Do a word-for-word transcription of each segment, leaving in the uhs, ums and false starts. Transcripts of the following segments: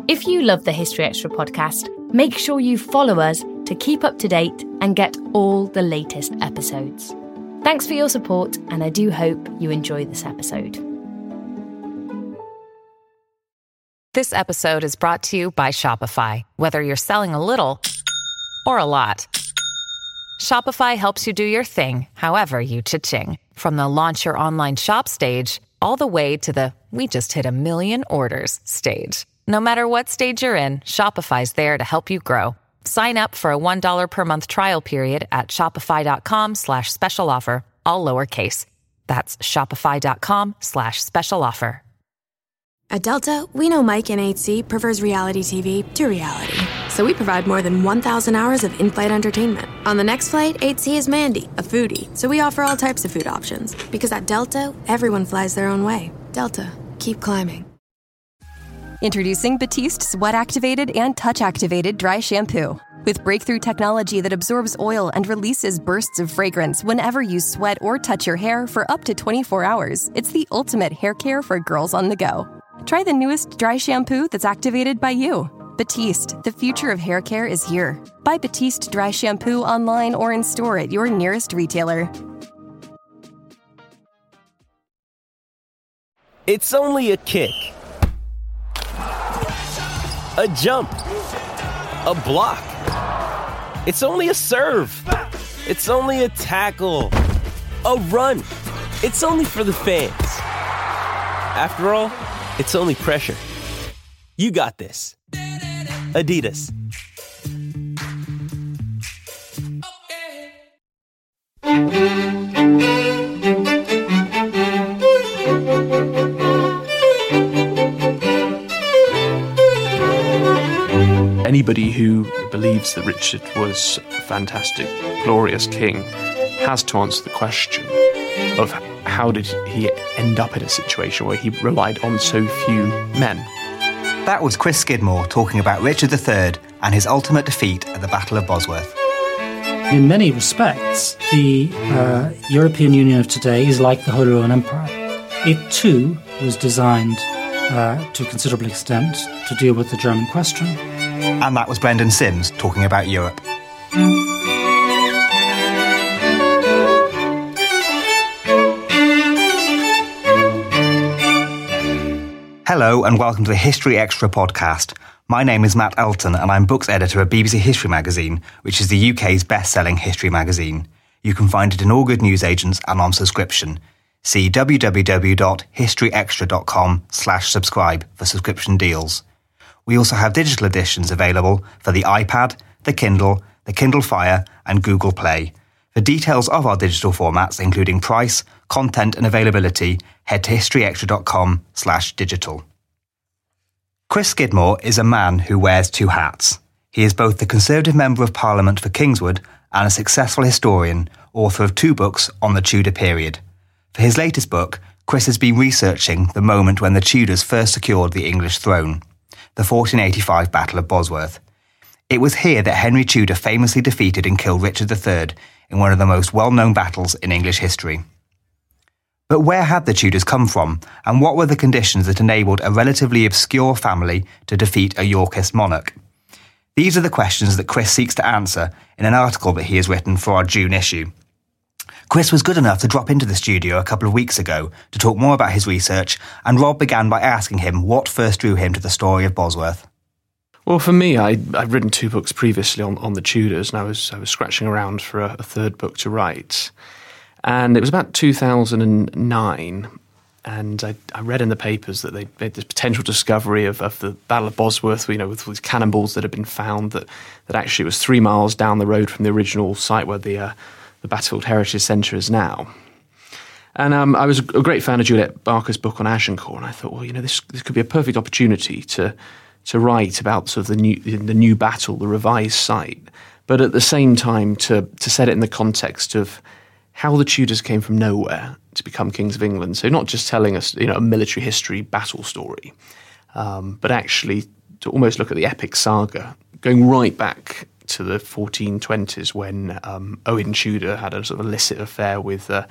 If you love the History Extra podcast, make sure you follow us to keep up to date and get all the latest episodes. Thanks for your support, and I do hope you enjoy this episode. This episode is brought to you by Shopify. Whether you're selling a little or a lot, Shopify helps you do your thing, however you cha-ching. From the launch your online shop stage, all the way to the we just hit a million orders stage. No matter what stage you're in, Shopify's there to help you grow. Sign up for a one dollar per month trial period at shopify.com slash special offer, all lowercase. That's shopify.com slash special offer. At Delta, we know Mike in eight C prefers reality T V to reality. So we provide more than one thousand hours of in-flight entertainment. On the next flight, eight C is Mandy, a foodie. So we offer all types of food options. Because at Delta, everyone flies their own way. Delta, keep climbing. Introducing Batiste Sweat-Activated and Touch-Activated Dry Shampoo. With breakthrough technology that absorbs oil and releases bursts of fragrance whenever you sweat or touch your hair for up to twenty-four hours, it's the ultimate hair care for girls on the go. Try the newest dry shampoo that's activated by you. Batiste, the future of hair care is here. Buy Batiste Dry Shampoo online or in store at your nearest retailer. It's only a kick. A jump. A block. It's only a serve. It's only a tackle. A run. It's only for the fans. After all, it's only pressure. You got this. Adidas. Anybody who believes that Richard was a fantastic, glorious king has to answer the question of how did he end up in a situation where he relied on so few men. That was Chris Skidmore talking about Richard the Third and his ultimate defeat at the Battle of Bosworth. In many respects, the uh, European Union of today is like the Holy Roman Empire. It too was designed uh, to a considerable extent to deal with the German question. And that was Brendan Sims talking about Europe. Hello and welcome to the History Extra podcast. My name is Matt Elton and I'm books editor at B B C History Magazine, which is the U K's best-selling history magazine. You can find it in all good newsagents and on subscription. See www.historyextra.com slash subscribe for subscription deals. We also have digital editions available for the iPad, the Kindle, the Kindle Fire and Google Play. For details of our digital formats, including price, content and availability, head to historyextra.com slash digital. Chris Skidmore is a man who wears two hats. He is both the Conservative Member of Parliament for Kingswood and a successful historian, author of two books on the Tudor period. For his latest book, Chris has been researching the moment when the Tudors first secured the English throne, the fourteen eighty-five Battle of Bosworth. It was here that Henry Tudor famously defeated and killed Richard the Third in one of the most well-known battles in English history. But where had the Tudors come from, and what were the conditions that enabled a relatively obscure family to defeat a Yorkist monarch? These are the questions that Chris seeks to answer in an article that he has written for our June issue. Chris was good enough to drop into the studio a couple of weeks ago to talk more about his research, and Rob began by asking him what first drew him to the story of Bosworth. Well, for me, I, I'd written two books previously on, on the Tudors, and I was I was scratching around for a, a third book to write. And it was about two thousand nine, and I, I read in the papers that they made this potential discovery of, of the Battle of Bosworth, you know, with these cannonballs that had been found, that, that actually it was three miles down the road from the original site where the uh, the Battlefield Heritage Centre is now. And um, I was a great fan of Juliet Barker's book on Agincourt, and I thought, well, you know, this this could be a perfect opportunity to to write about sort of the new the new battle, the revised site, but at the same time to to set it in the context of how the Tudors came from nowhere to become kings of England. So not just telling us, you know, a military history battle story, um, but actually to almost look at the epic saga, going right back to the fourteen twenties when um, Owen Tudor had a sort of illicit affair with uh,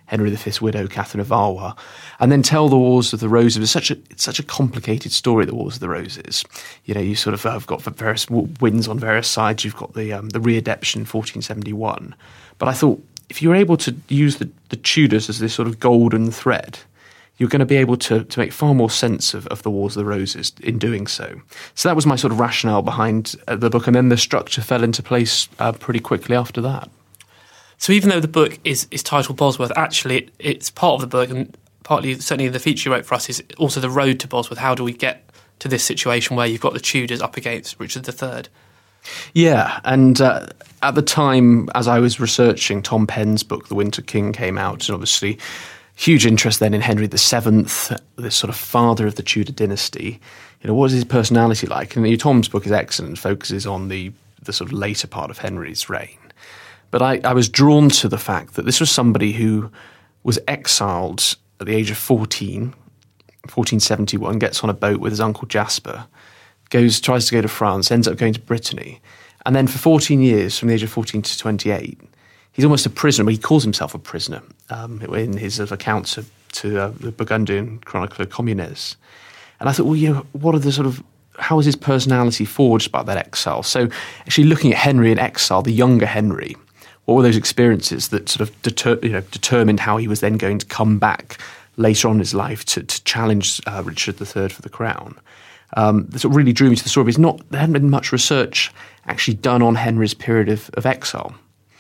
Henry the Fifth's widow, Catherine of Valois, and then tell the Wars of the Roses. It's such a it's such a complicated story, the Wars of the Roses. You know, you sort of have got various wins on various sides. You've got the um, the re-adeption in fourteen seventy-one. But I thought, if you're able to use the, the Tudors as this sort of golden thread, you're going to be able to, to make far more sense of, of the Wars of the Roses in doing so. So that was my sort of rationale behind uh, the book, and then the structure fell into place uh, pretty quickly after that. So even though the book is, is titled Bosworth, actually it, it's part of the book, and partly, certainly the feature you wrote for us, is also the road to Bosworth. How do we get to this situation where you've got the Tudors up against Richard the Third? Yeah, and uh, at the time, as I was researching, Tom Penn's book, The Winter King, came out, and obviously huge interest then in Henry the Seventh, this sort of father of the Tudor dynasty. You know, what is his personality like? And Tom's book is excellent, focuses on the, the sort of later part of Henry's reign. But I, I was drawn to the fact that this was somebody who was exiled at the age of fourteen, fourteen seventy-one, gets on a boat with his uncle Jasper, goes, tries to go to France, ends up going to Brittany, and then for fourteen years, from the age of fourteen to twenty-eight, he's almost a prisoner, but he calls himself a prisoner um, in his accounts to, to uh, the Burgundian chronicler Comines. And I thought, well, you know, what are the sort of, how is his personality forged by that exile? So actually looking at Henry in exile, the younger Henry, what were those experiences that sort of deter, you know, determined how he was then going to come back later on in his life to, to challenge uh, Richard the Third for the crown? Um, that's what really drew me to the story. But it's not, there hadn't been much research actually done on Henry's period of, of exile.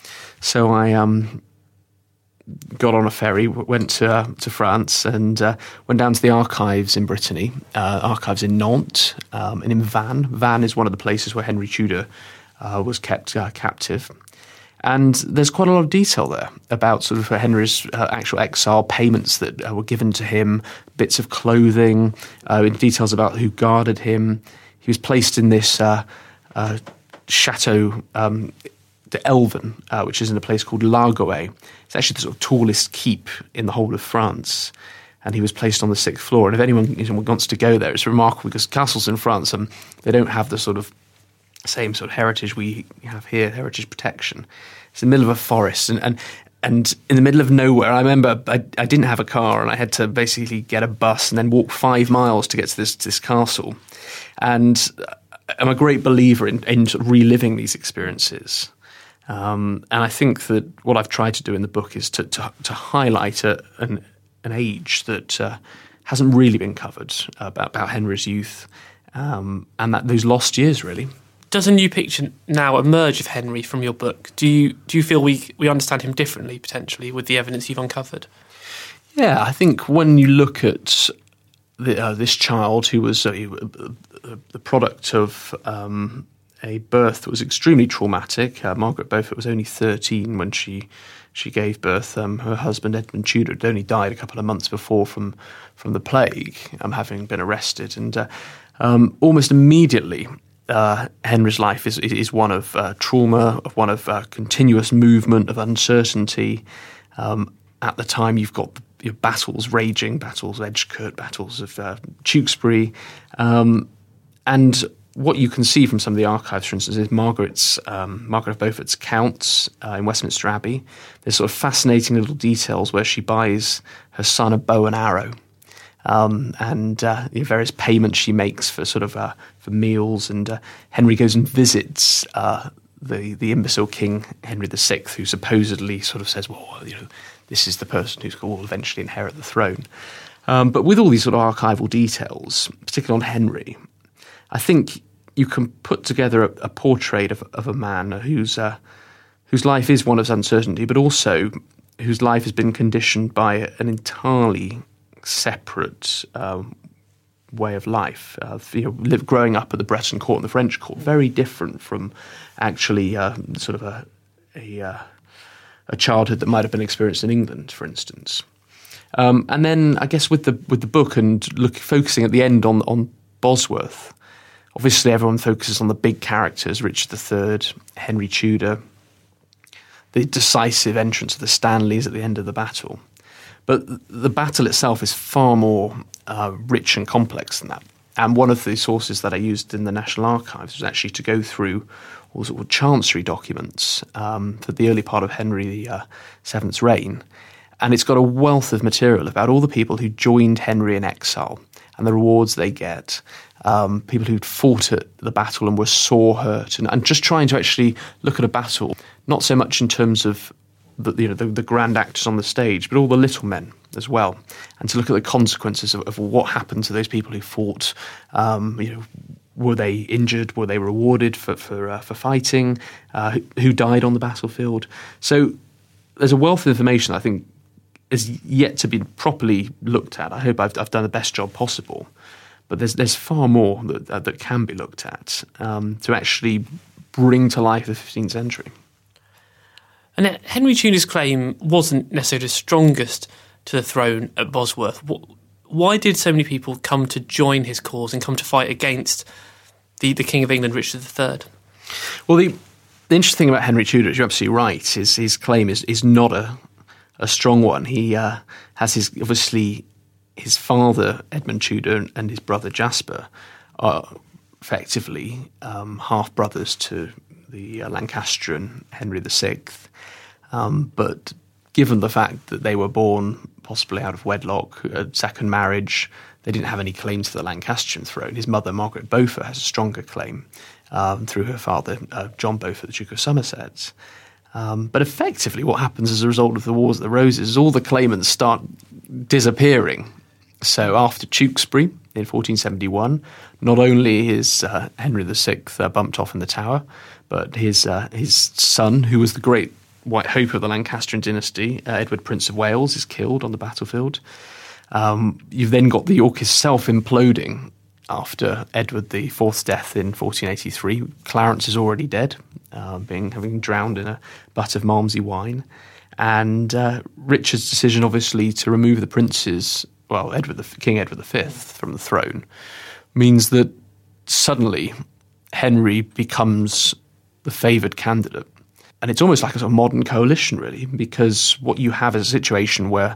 So I um, got on a ferry, went to uh, to France, and uh, went down to the archives in Brittany, uh, archives in Nantes, um, and in Vannes. Vannes is one of the places where Henry Tudor uh, was kept uh, captive. And there's quite a lot of detail there about sort of Henry's uh, actual exile, payments that uh, were given to him, bits of clothing, uh, details about who guarded him. He was placed in this uh, uh, chateau um, de Elven, uh, which is in a place called Largoet. It's actually the sort of tallest keep in the whole of France. And he was placed on the sixth floor. And if anyone you know, wants to go there, it's remarkable because castles in France, um, they don't have the sort of same sort of heritage we have here, heritage protection. It's in the middle of a forest and, and and in the middle of nowhere. I remember I, I didn't have a car and I had to basically get a bus and then walk five miles to get to this this castle. And I'm a great believer in, in sort of reliving these experiences. Um, and I think that what I've tried to do in the book is to to, to highlight a, an an age that uh, hasn't really been covered about, about Henry's youth um, and that those lost years, really. Does a new picture now emerge of Henry from your book? Do you do you feel we we understand him differently, potentially, with the evidence you've uncovered? Yeah, I think when you look at the, uh, this child who was uh, the product of um, a birth that was extremely traumatic, uh, Margaret Beaufort was only thirteen when she she gave birth. Um, her husband, Edmund Tudor, had only died a couple of months before from, from the plague, um, having been arrested. And uh, um, almost immediately, Uh, Henry's life is is one of uh, trauma, of one of uh, continuous movement, of uncertainty. Um, at the time, you've got your battles raging, battles of Edgecote, battles of uh, Tewkesbury, um, and what you can see from some of the archives, for instance, is Margaret's um, Margaret of Beaufort's accounts uh, in Westminster Abbey. There's sort of fascinating little details where she buys her son a bow and arrow. Um, and uh, the various payments she makes for sort of uh, for meals, and uh, Henry goes and visits uh, the the imbecile king Henry the Sixth, who supposedly sort of says, "Well, you know, this is the person who's will eventually inherit the throne." Um, but with all these sort of archival details, particularly on Henry, I think you can put together a, a portrait of, of a man whose uh, whose life is one of uncertainty, but also whose life has been conditioned by an entirely separate um, way of life. Uh, you know, live, growing up at the Breton court and the French court, very different from actually uh, sort of a a, uh, a childhood that might have been experienced in England, for instance. Um, and then I guess with the with the book and look focusing at the end on on Bosworth, obviously everyone focuses on the big characters: Richard the Third, Henry Tudor, the decisive entrance of the Stanleys at the end of the battle. But the battle itself is far more uh, rich and complex than that. And one of the sources that I used in the National Archives was actually to go through all sort of chancery documents um, for the early part of Henry the uh, Seventh's reign. And it's got a wealth of material about all the people who joined Henry in exile and the rewards they get, um, people who'd fought at the battle and were sore hurt, and, and just trying to actually look at a battle, not so much in terms of the, you know, the, the grand actors on the stage, but all the little men as well, and to look at the consequences of, of what happened to those people who fought. Um, you know, were they injured? Were they rewarded for for, uh, for fighting? Uh, who, who died on the battlefield? So there's a wealth of information I think is yet to be properly looked at. I hope I've, I've done the best job possible, but there's there's far more that uh, that can be looked at um, to actually bring to life the fifteenth century. And Henry Tudor's claim wasn't necessarily the strongest to the throne at Bosworth. Why did so many people come to join his cause and come to fight against the, the King of England, Richard the Third? Well, the, the interesting thing about Henry Tudor, you're absolutely right, is his claim is, is not a, a strong one. He uh, has his, obviously, his father, Edmund Tudor, and his brother Jasper are effectively um, half-brothers to the uh, Lancastrian Henry the Sixth. Um, but given the fact that they were born possibly out of wedlock, a second marriage, they didn't have any claim to the Lancastrian throne. His mother, Margaret Beaufort, has a stronger claim um, through her father, uh, John Beaufort, the Duke of Somerset. Um, but effectively what happens as a result of the Wars of the Roses is all the claimants start disappearing. So after Tewkesbury in fourteen seventy-one, not only is uh, Henry the Sixth uh, bumped off in the Tower, but his uh, his son, who was the great white hope of the Lancastrian dynasty, uh, Edward, Prince of Wales, is killed on the battlefield. Um, you've then got the Yorkists self-imploding after Edward the Fourth's death in fourteen eighty-three. Clarence is already dead, uh, being having drowned in a butt of Malmsey wine. And uh, Richard's decision, obviously, to remove the princes, well, Edward the, King Edward the Fifth from the throne, means that suddenly Henry becomes the favoured candidate. And it's almost like a sort of modern coalition, really, because what you have is a situation where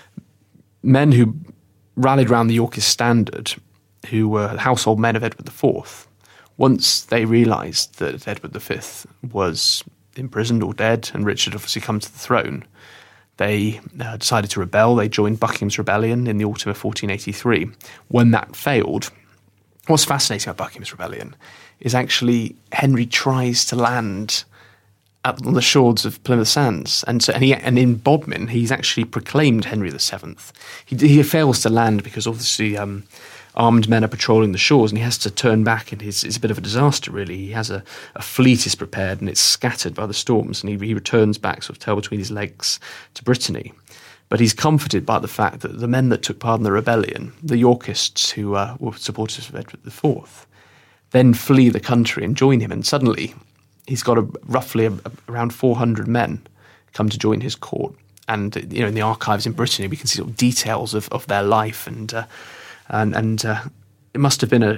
men who rallied around the Yorkist standard, who were household men of Edward the Fourth, once they realised that Edward the Fifth was imprisoned or dead and Richard obviously come to the throne, they uh, decided to rebel. They joined Buckingham's rebellion in the autumn of fourteen eighty-three. When that failed, what's fascinating about Buckingham's rebellion is actually Henry tries to land on the shores of Plymouth Sands, and so, and, he, and in Bodmin he's actually proclaimed Henry the Seventh. He, he fails to land because obviously um, armed men are patrolling the shores, and he has to turn back, and it's, it's a bit of a disaster, really. He has a, a fleet is prepared, and it's scattered by the storms, and he, he returns back, sort of tail between his legs, to Brittany. But he's comforted by the fact that the men that took part in the rebellion, the Yorkists who uh, were supporters of Edward the Fourth, then flee the country and join him, and suddenly he's got a, roughly a, a, around four hundred men come to join his court. And, you know, in the archives in Brittany, we can see sort of details of, of their life. And uh, and, and uh, it must have been a,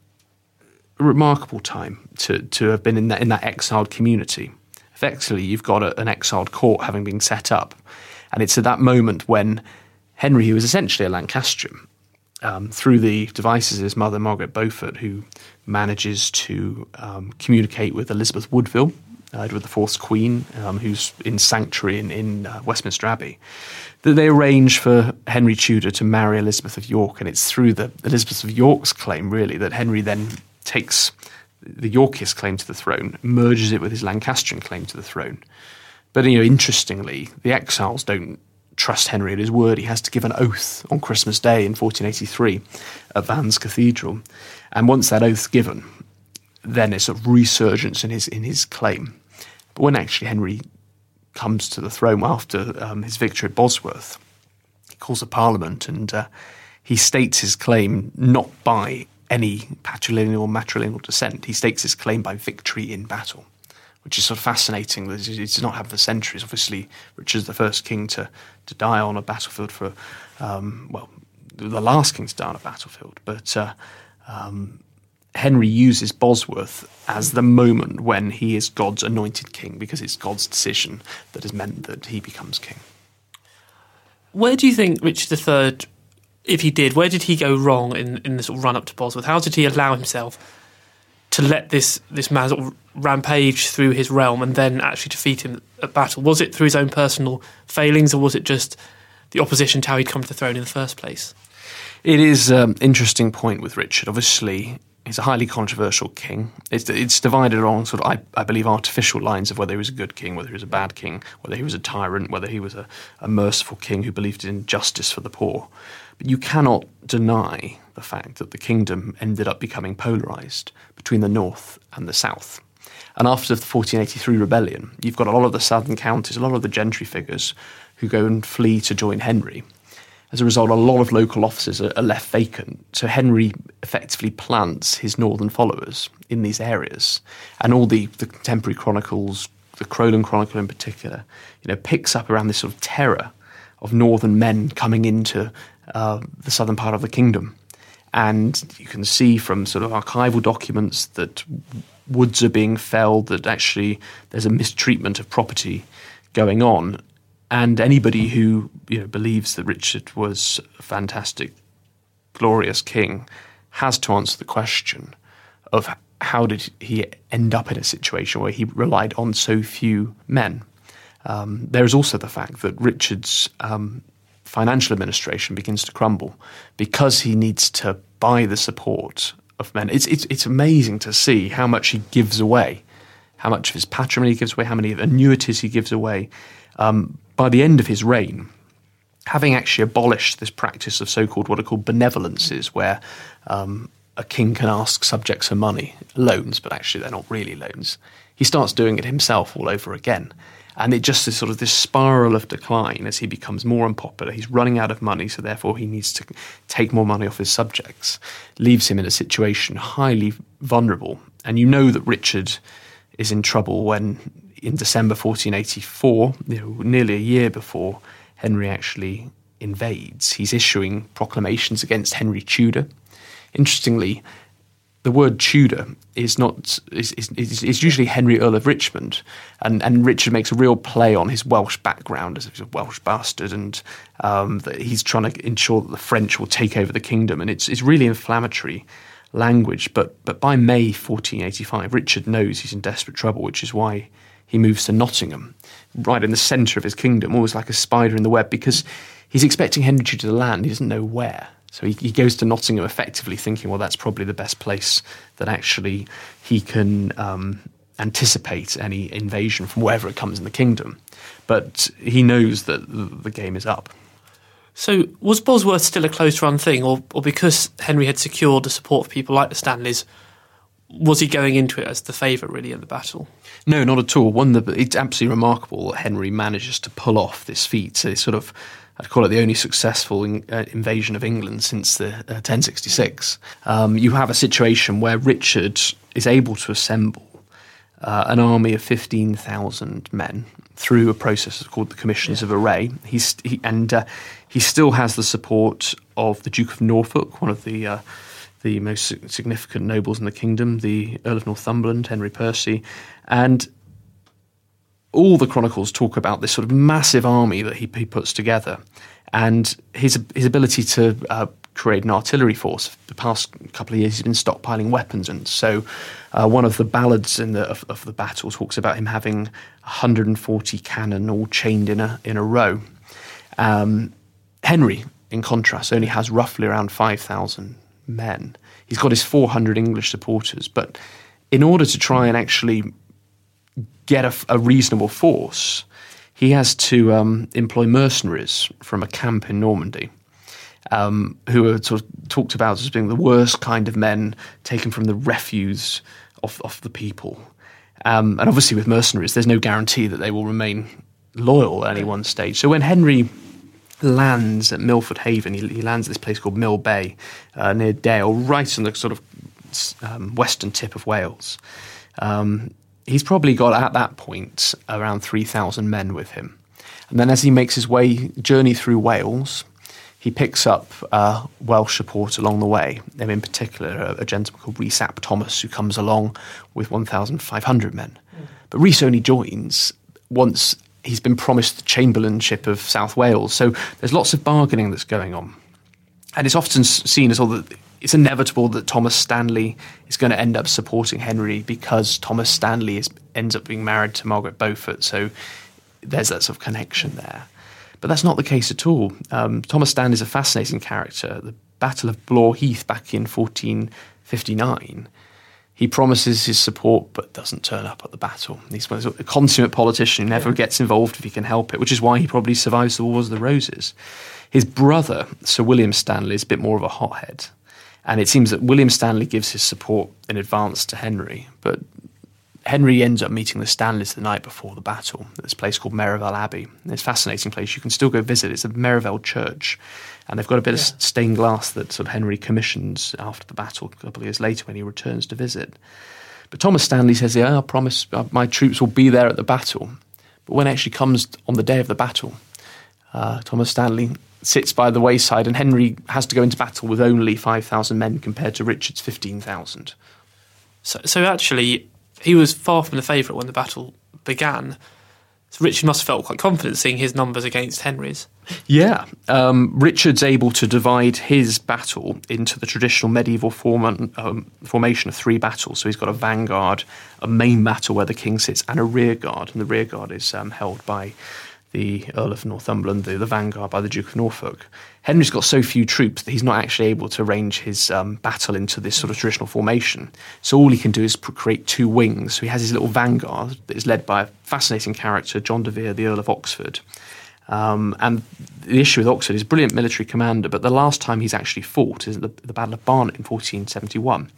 a remarkable time to, to have been in that, in that exiled community. Effectively, you've got a, an exiled court having been set up. And it's at that moment when Henry, who was essentially a Lancastrian, Um, through the devices of his mother, Margaret Beaufort, who manages to um, communicate with Elizabeth Woodville, uh, Edward the Fourth's queen, um, who's in sanctuary in, in uh, Westminster Abbey, that they arrange for Henry Tudor to marry Elizabeth of York. And it's through the Elizabeth of York's claim, really, that Henry then takes the Yorkist claim to the throne, merges it with his Lancastrian claim to the throne. But, you know, interestingly, the exiles don't trust Henry at his word. He has to give an oath on Christmas Day in fourteen eighty-three at Vannes Cathedral, and once that oath's given, then it's a resurgence in his in his claim. But when actually Henry comes to the throne after um, his victory at Bosworth, he calls a parliament and uh, he states his claim not by any patrilineal or matrilineal descent. He states his claim by victory in battle, which is sort of fascinating. It's not happened for centuries. Obviously, Richard's the first king to, to die on a battlefield for, um, well, the last king to die on a battlefield. But uh, um, Henry uses Bosworth as the moment when he is God's anointed king, because it's God's decision that has meant that he becomes king. Where do you think Richard the Third, if he did, where did he go wrong in, in the sort of run-up to Bosworth? How did he allow himself to let this this man sort of rampage through his realm and then actually defeat him at battle? Was it through his own personal failings, or was it just the opposition to how he'd come to the throne in the first place? It is an um, interesting point with Richard. Obviously, he's a highly controversial king. It's, it's divided along sort of, I, I believe, artificial lines of whether he was a good king, whether he was a bad king, whether he was a tyrant, whether he was a, a merciful king who believed in justice for the poor. But you cannot deny the fact that the kingdom ended up becoming polarised between the north and the south. And after the fourteen eighty-three rebellion, you've got a lot of the southern counties, a lot of the gentry figures who go and flee to join Henry. As a result, a lot of local offices are, are left vacant. So Henry effectively plants his northern followers in these areas. And all the, the contemporary chronicles, the Crowland Chronicle in particular, you know, picks up around this sort of terror of northern men coming into uh, the southern part of the kingdom. And you can see from sort of archival documents that woods are being felled, that actually there's a mistreatment of property going on. And anybody who, you know, believes that Richard was a fantastic, glorious king has to answer the question of how did he end up in a situation where he relied on so few men. Um, there is also the fact that Richard's um, financial administration begins to crumble because he needs to buy the support of men. It's, it's, it's amazing to see how much he gives away, how much of his patrimony he gives away, how many annuities he gives away. Um, by the end of his reign, having actually abolished this practice of so-called what are called benevolences, where um, a king can ask subjects for money, loans, but actually they're not really loans, he starts doing it himself all over again. And it just is sort of this spiral of decline as he becomes more unpopular. He's running out of money, so therefore he needs to take more money off his subjects, leaves him in a situation highly vulnerable. And you know that Richard is in trouble when, in December fourteen eighty-four, you know, nearly a year before Henry actually invades, he's issuing proclamations against Henry Tudor. Interestingly, the word Tudor is not is, is, is usually Henry Earl of Richmond, and, and Richard makes a real play on his Welsh background as a Welsh bastard, and um, that he's trying to ensure that the French will take over the kingdom, and it's it's really inflammatory language. But but by May fourteen eighty-five, Richard knows he's in desperate trouble, which is why he moves to Nottingham, right in the centre of his kingdom, almost like a spider in the web, because he's expecting Henry Tudor to land. He doesn't know where. So he, he goes to Nottingham effectively thinking, well, that's probably the best place that actually he can um, anticipate any invasion from wherever it comes in the kingdom. But he knows that the, the game is up. So was Bosworth still a close-run thing, or, or because Henry had secured the support of people like the Stanleys, was he going into it as the favourite, really, in the battle? No, not at all. One, the, it's absolutely remarkable that Henry manages to pull off this feat. So it's sort of, I'd call it the only successful in, uh, invasion of England since the uh, ten sixty-six. Um, you have a situation where Richard is able to assemble uh, an army of fifteen thousand men through a process called the Commissions yeah. of Array. He's, he, and uh, he still has the support of the Duke of Norfolk, one of the uh, the most significant nobles in the kingdom, the Earl of Northumberland, Henry Percy, and all the chronicles talk about this sort of massive army that he, he puts together, and his his ability to uh, create an artillery force. The past couple of years, he's been stockpiling weapons, and so uh, one of the ballads in the of, of the battle talks about him having one hundred forty cannon all chained in a in a row. Um, Henry, in contrast, only has roughly around five thousand men. He's got his four hundred English supporters, but in order to try and actually get a, a reasonable force, he has to um, employ mercenaries from a camp in Normandy, um, who are sort of talked about as being the worst kind of men taken from the refuse of, of the people. Um, and obviously with mercenaries, there's no guarantee that they will remain loyal at any one stage. So when Henry lands at Milford Haven, he, he lands at this place called Mill Bay, uh, near Dale, right on the sort of um, western tip of Wales. Um, he's probably got, at that point, around three thousand men with him. And then as he makes his way, journey through Wales, he picks up uh, Welsh support along the way, and in particular a, a gentleman called Rhys ap Thomas, who comes along with one thousand five hundred men. Mm. But Rhys only joins once he's been promised the Chamberlainship of South Wales. So there's lots of bargaining that's going on. And it's often seen as all that it's inevitable that Thomas Stanley is going to end up supporting Henry because Thomas Stanley is, ends up being married to Margaret Beaufort. So there's that sort of connection there. But that's not the case at all. Um, Thomas Stanley is a fascinating character. The Battle of Blore Heath back in fourteen fifty-nine, he promises his support but doesn't turn up at the battle. He's a consummate politician who never gets involved if he can help it, which is why he probably survives the Wars of the Roses. His brother, Sir William Stanley, is a bit more of a hothead. And it seems that William Stanley gives his support in advance to Henry, but Henry ends up meeting the Stanleys the night before the battle at this place called Merivale Abbey. And it's a fascinating place. You can still go visit. It's a Merivale church. And they've got a bit yeah. of stained glass that sort of Henry commissions after the battle a couple of years later when he returns to visit. But Thomas Stanley says, yeah, I promise my troops will be there at the battle. But when it actually comes on the day of the battle, uh, Thomas Stanley sits by the wayside and Henry has to go into battle with only five thousand men compared to Richard's fifteen thousand. So, so actually, he was far from the favourite when the battle began. So Richard must have felt quite confident seeing his numbers against Henry's. Yeah. Um, Richard's able to divide his battle into the traditional medieval form, um, formation of three battles. So he's got a vanguard, a main battle where the king sits, and a rear guard. And the rear guard is um, held by the Earl of Northumberland, the, the vanguard by the Duke of Norfolk. Henry's got so few troops that he's not actually able to arrange his um, battle into this sort of traditional formation. So all he can do is create two wings. So he has his little vanguard that is led by a fascinating character, John de Vere, the Earl of Oxford. Um, and the issue with Oxford is a brilliant military commander, but the last time he's actually fought is the, the Battle of Barnet in fourteen seventy-one.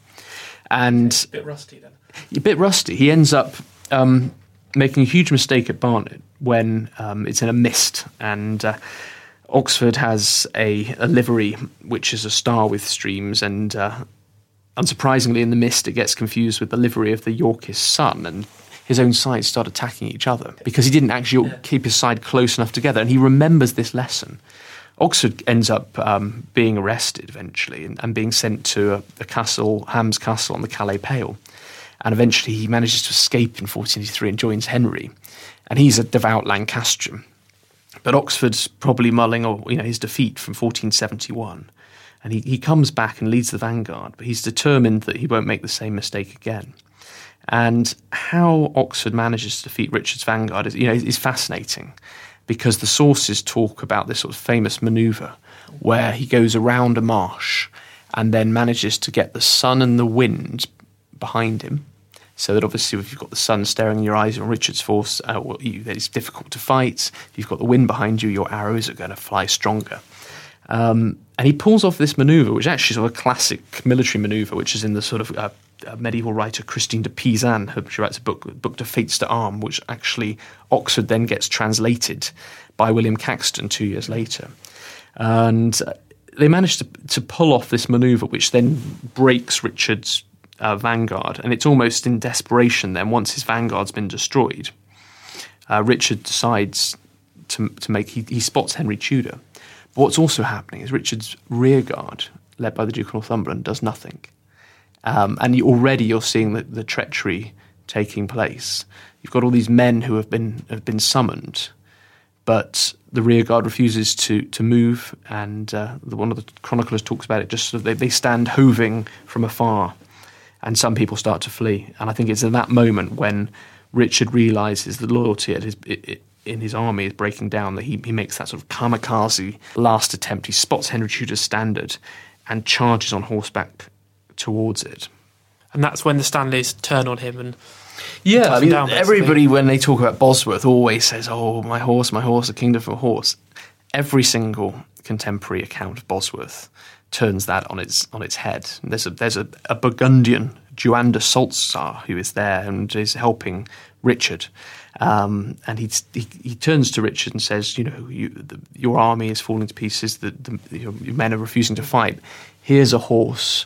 And a bit rusty then. A bit rusty. He ends up um, making a huge mistake at Barnet when um, it's in a mist, and uh, Oxford has a, a livery which is a star with streams, and uh, unsurprisingly in the mist it gets confused with the livery of the Yorkist Sun, and his own sides start attacking each other because he didn't actually yeah. keep his side close enough together, and he remembers this lesson. Oxford ends up um, being arrested eventually and, and being sent to a, a castle, Ham's Castle on the Calais Pale, and eventually he manages to escape in fourteen eighty-three and joins Henry. And he's a devout Lancastrian. But Oxford's probably mulling or, you know, his defeat from fourteen seventy-one. And he, he comes back and leads the vanguard, but he's determined that he won't make the same mistake again. And how Oxford manages to defeat Richard's vanguard is, you know, is fascinating, because the sources talk about this sort of famous manoeuvre where he goes around a marsh and then manages to get the sun and the wind behind him. So that obviously if you've got the sun staring in your eyes on Richard's force, uh, well, you, it's difficult to fight. If you've got the wind behind you, your arrows are going to fly stronger. Um, and he pulls off this manoeuvre, which is actually sort of a classic military manoeuvre, which is in the sort of uh, uh, medieval writer Christine de Pizan. She writes a book, book De Fates d'Armes, which actually Oxford then gets translated by William Caxton two years later. And uh, they managed to, to pull off this manoeuvre, which then breaks Richard's Uh, vanguard, and it's almost in desperation then, once his vanguard's been destroyed, uh, Richard decides to to make he, he spots Henry Tudor. But what's also happening is Richard's rear guard, led by the Duke of Northumberland, does nothing, um, and you, already you're seeing the, the treachery taking place. You've got all these men who have been have been summoned, but the rear guard refuses to to move, and uh, the, one of the chroniclers talks about it, just sort of they, they stand hoving from afar. And some people start to flee. And I think it's in that moment when Richard realises the loyalty at his, it, it, in his army is breaking down, that he, he makes that sort of kamikaze last attempt. He spots Henry Tudor's standard and charges on horseback towards it. And that's when the Stanleys turn on him and yeah, I mean, down, everybody, when they talk about Bosworth, always says, oh, my horse, my horse, a kingdom for a horse. Every single contemporary account of Bosworth turns that on its on its head. There's a there's a, a Burgundian, Juan de Salzar, who is there and is helping Richard, um, and he, he he turns to Richard and says, you know, you, the, your army is falling to pieces. The, the your men are refusing to fight. Here's a horse.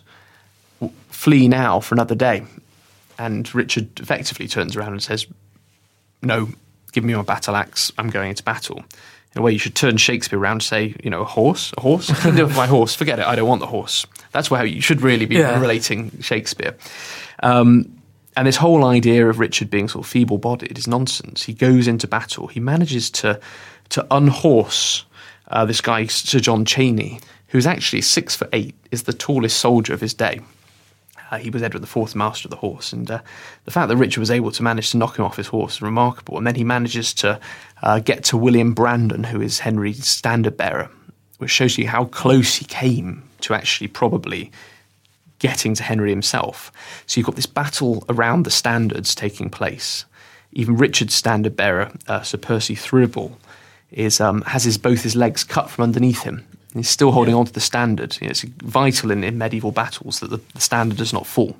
Flee now for another day. And Richard effectively turns around and says, no, give me my battle axe. I'm going into battle. In a way, you should turn Shakespeare around and say, you know, a horse, a horse, kingdom of my horse, forget it, I don't want the horse. That's how you should really be yeah. relating Shakespeare. Um, and this whole idea of Richard being sort of feeble-bodied is nonsense. He goes into battle. He manages to to unhorse uh, this guy, Sir John Cheney, who's actually six foot eight, is the tallest soldier of his day. Uh, he was Edward the Fourth, master of the horse, and uh, the fact that Richard was able to manage to knock him off his horse is remarkable. And then he manages to uh, get to William Brandon, who is Henry's standard bearer, which shows you how close he came to actually probably getting to Henry himself. So you've got this battle around the standards taking place. Even Richard's standard bearer, uh, Sir Percy Thribble, is um, has his both his legs cut from underneath him. He's still holding yeah. on to the standard. You know, it's vital in, in medieval battles that the, the standard does not fall.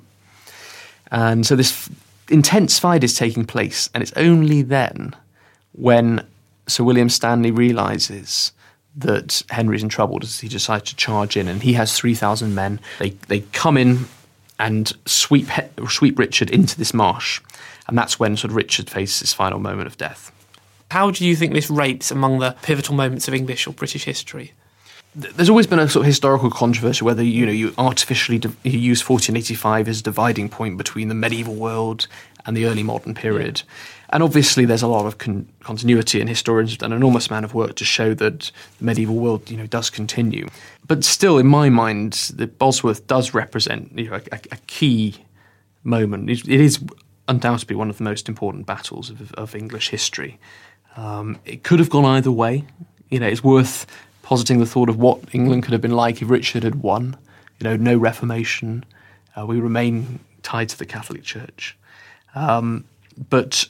And so this f- intense fight is taking place, and it's only then when Sir William Stanley realises that Henry's in trouble does he decide to charge in, and he has three thousand men. They they come in and sweep he- sweep Richard into this marsh, and that's when sort of Richard faces his final moment of death. How do you think this rates among the pivotal moments of English or British history? There's always been a sort of historical controversy whether you know you artificially div- you use fourteen eighty-five as a dividing point between the medieval world and the early modern period. Yeah. And obviously there's a lot of con- continuity, and historians have done an enormous amount of work to show that the medieval world you know does continue. But still, in my mind, that Bosworth does represent you know, a, a key moment. It, it is undoubtedly one of the most important battles of, of English history. Um, it could have gone either way. You know, it's worth positing the thought of what England could have been like if Richard had won. You know, no Reformation. Uh, we remain tied to the Catholic Church. Um, but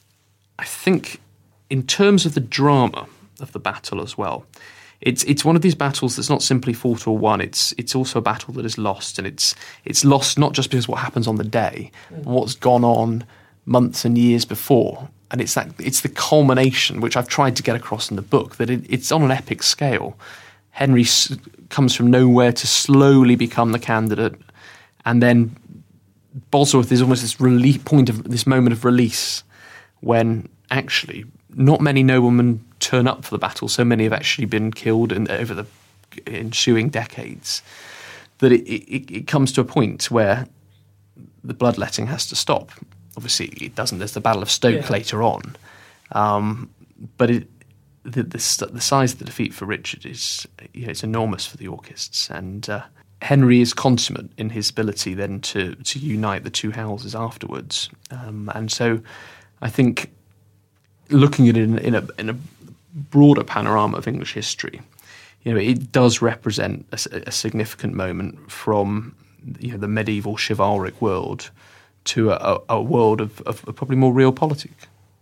I think in terms of the drama of the battle as well, it's it's one of these battles that's not simply fought or won. It's it's also a battle that is lost, and it's it's lost not just because of what happens on the day, but what's gone on months and years before. And it's that it's the culmination, which I've tried to get across in the book, that it, it's on an epic scale. Henry s- comes from nowhere to slowly become the candidate, and then Bosworth is almost this rele- point of this moment of release when actually not many noblemen turn up for the battle. So many have actually been killed in, over the ensuing decades that it, it, it comes to a point where the bloodletting has to stop. Obviously, it doesn't. There's the Battle of Stoke yeah. later on, um, but it, the, the the size of the defeat for Richard is you know, it's enormous for the Yorkists, and uh, Henry is consummate in his ability then to to unite the two houses afterwards, um, and so I think looking at it in, in a in a broader panorama of English history, you know, it does represent a, a significant moment from you know the medieval chivalric world to a, a world of, of probably more real politic.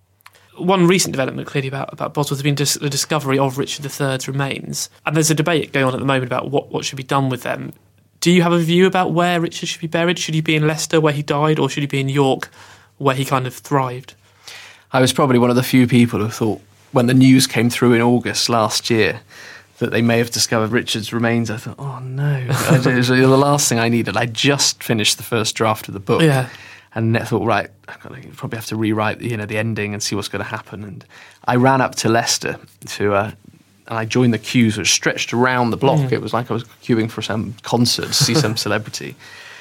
One recent development clearly about, about Bosworth has been dis- the discovery of Richard the Third's remains. And there's a debate going on at the moment about what, what should be done with them. Do you have a view about where Richard should be buried? Should he be in Leicester, where he died, or should he be in York, where he kind of thrived? I was probably one of the few people who thought, when the news came through in August last year, that they may have discovered Richard's remains, I thought, oh no. It was the last thing I needed. I just finished the first draft of the book. Yeah. And I thought, right, I've got to probably have to rewrite, you know, the ending and see what's going to happen. And I ran up to Leicester to, uh, and I joined the queues, which stretched around the block. Mm. It was like I was queuing for some concert to see some celebrity.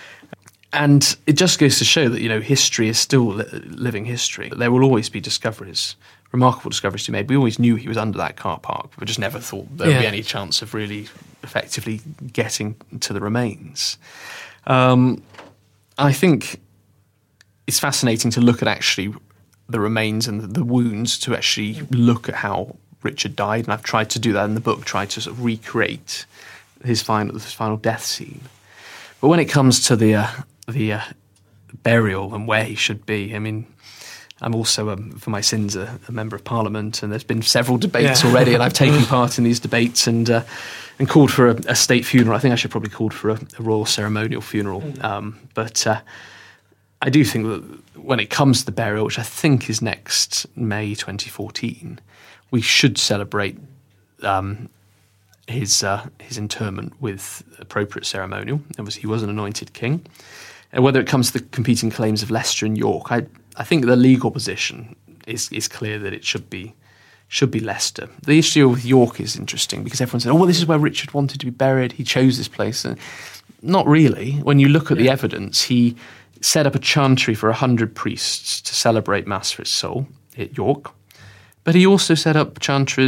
And it just goes to show that, you know, history is still li- living history. There will always be discoveries, remarkable discoveries to be made. We always knew he was under that car park, but just never thought there would yeah. be any chance of really effectively getting to the remains. Um, I think it's fascinating to look at actually the remains and the, the wounds, to actually look at how Richard died, and I've tried to do that in the book, tried to sort of recreate his final his final death scene. But when it comes to the uh, the uh, burial and where he should be, I mean, I'm also, um, for my sins, a, a member of Parliament, and there's been several debates yeah. already, and I've taken part in these debates and uh, and called for a, a state funeral. I think I should probably called for a, a royal ceremonial funeral, um, but. Uh, I do think that when it comes to the burial, which I think is next May twenty fourteen, we should celebrate um, his uh, his interment with appropriate ceremonial. Obviously, he was an anointed king. And whether it comes to the competing claims of Leicester and York, I I think the legal position is is clear that it should be should be Leicester. The issue with York is interesting because everyone said, "Oh, well, this is where Richard wanted to be buried. He chose this place." And not really. When you look at yeah. the evidence, he set up a chantry for a hundred priests to celebrate Mass for his soul at York. But he also set up chantries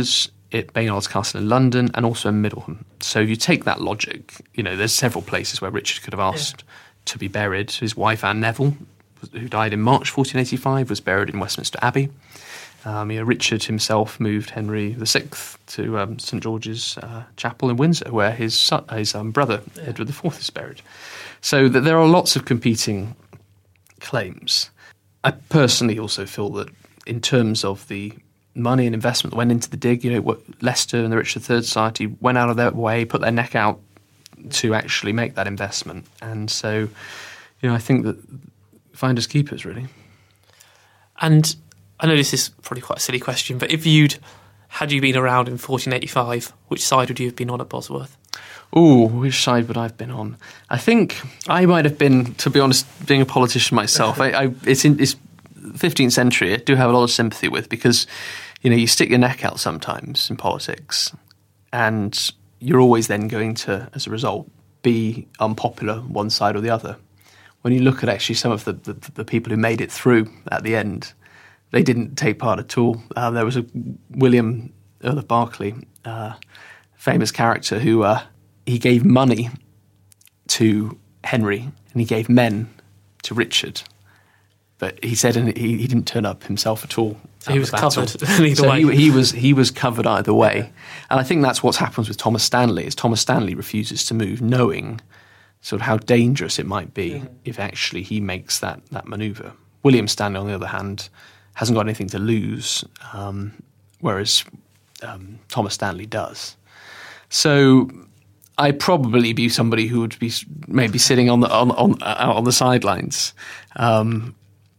at Baynard's Castle in London and also in Middleham. So you take that logic, you know, there's several places where Richard could have asked yeah. to be buried. His wife, Anne Neville, who died in March fourteen eighty-five, was buried in Westminster Abbey. Um, you know, Richard himself moved Henry the Sixth to um, St George's uh, Chapel in Windsor, where his son, his um, brother, yeah. Edward the Fourth, is buried. So that there are lots of competing claims. I personally also feel that in terms of the money and investment that went into the dig, you know, what Leicester and the Richard the Third Society went out of their way, put their neck out to actually make that investment. And so, you know, I think that finders keepers, really. And I know this is probably quite a silly question, but if you'd, had you been around in fourteen eighty-five, which side would you have been on at Bosworth? Oh, which side would I have been on? I think I might have been, to be honest, being a politician myself, I, I, it's in it's fifteenth century, I do have a lot of sympathy with, because, you know, you stick your neck out sometimes in politics, and you're always then going to, as a result, be unpopular one side or the other. When you look at actually some of the, the, the people who made it through at the end, they didn't take part at all. Uh, there was a William, Earl of Berkeley, uh, famous character who uh, he gave money to Henry and he gave men to Richard. But he said he, he didn't turn up himself at all. So he was covered either so way. He, he was he was covered either way. Yeah. And I think that's what happens with Thomas Stanley, is Thomas Stanley refuses to move, knowing sort of how dangerous it might be mm-hmm. if actually he makes that, that manoeuvre. William Stanley, on the other hand, hasn't got anything to lose, um, whereas um, Thomas Stanley does. So I'd probably be somebody who would be maybe sitting on the on on, uh, on the sidelines. Um,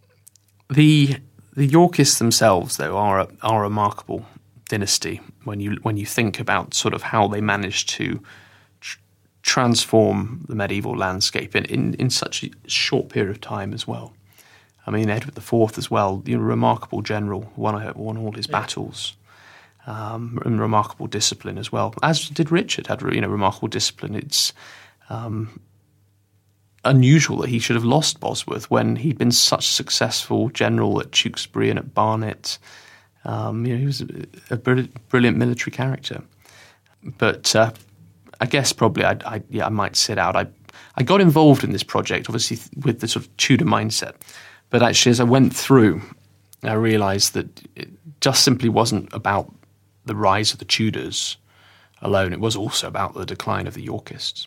the the Yorkists themselves, though, are a, are a remarkable dynasty when you when you think about sort of how they managed to tr- transform the medieval landscape in, in, in such a short period of time as well. I mean, Edward the Fourth as well, you know, remarkable general, won won all his yeah. battles. Um, and remarkable discipline as well, as did Richard. Had you know remarkable discipline. It's um, unusual that he should have lost Bosworth when he'd been such a successful general at Tewkesbury and at Barnet. Um, you know, he was a, a brilliant, brilliant military character. But uh, I guess probably I, I, yeah, I might sit out. I I got involved in this project, obviously with the sort of Tudor mindset, but actually as I went through, I realised that it just simply wasn't about the rise of the Tudors alone. It was also about the decline of the Yorkists.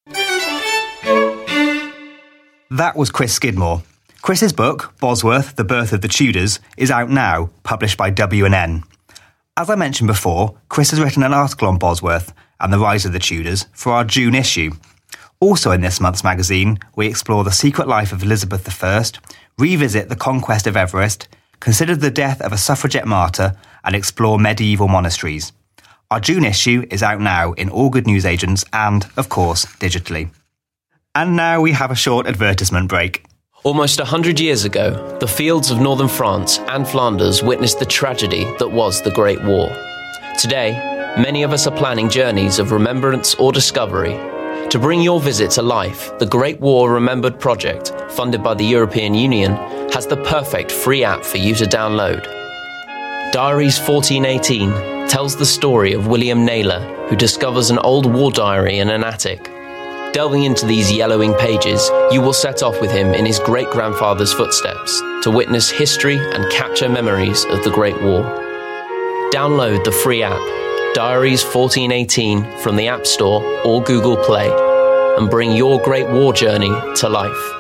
That was Chris Skidmore. Chris's book, Bosworth, The Birth of the Tudors, is out now, published by W and N. As I mentioned before, Chris has written an article on Bosworth and the rise of the Tudors for our June issue. Also in this month's magazine, we explore the secret life of Elizabeth the First, revisit the conquest of Everest, consider the death of a suffragette martyr, and explore medieval monasteries. Our June issue is out now in all good newsagents and, of course, digitally. And now we have a short advertisement break. Almost a hundred years ago, the fields of northern France and Flanders witnessed the tragedy that was the Great War. Today, many of us are planning journeys of remembrance or discovery. To bring your visit to life, the Great War Remembered project, funded by the European Union, has the perfect free app for you to download. Diaries fourteen eighteen tells the story of William Naylor, who discovers an old war diary in an attic. Delving into these yellowing pages, you will set off with him in his great-grandfather's footsteps to witness history and capture memories of the Great War. Download the free app, Diaries fourteen eighteen, from the App Store or Google Play, and bring your Great War journey to life.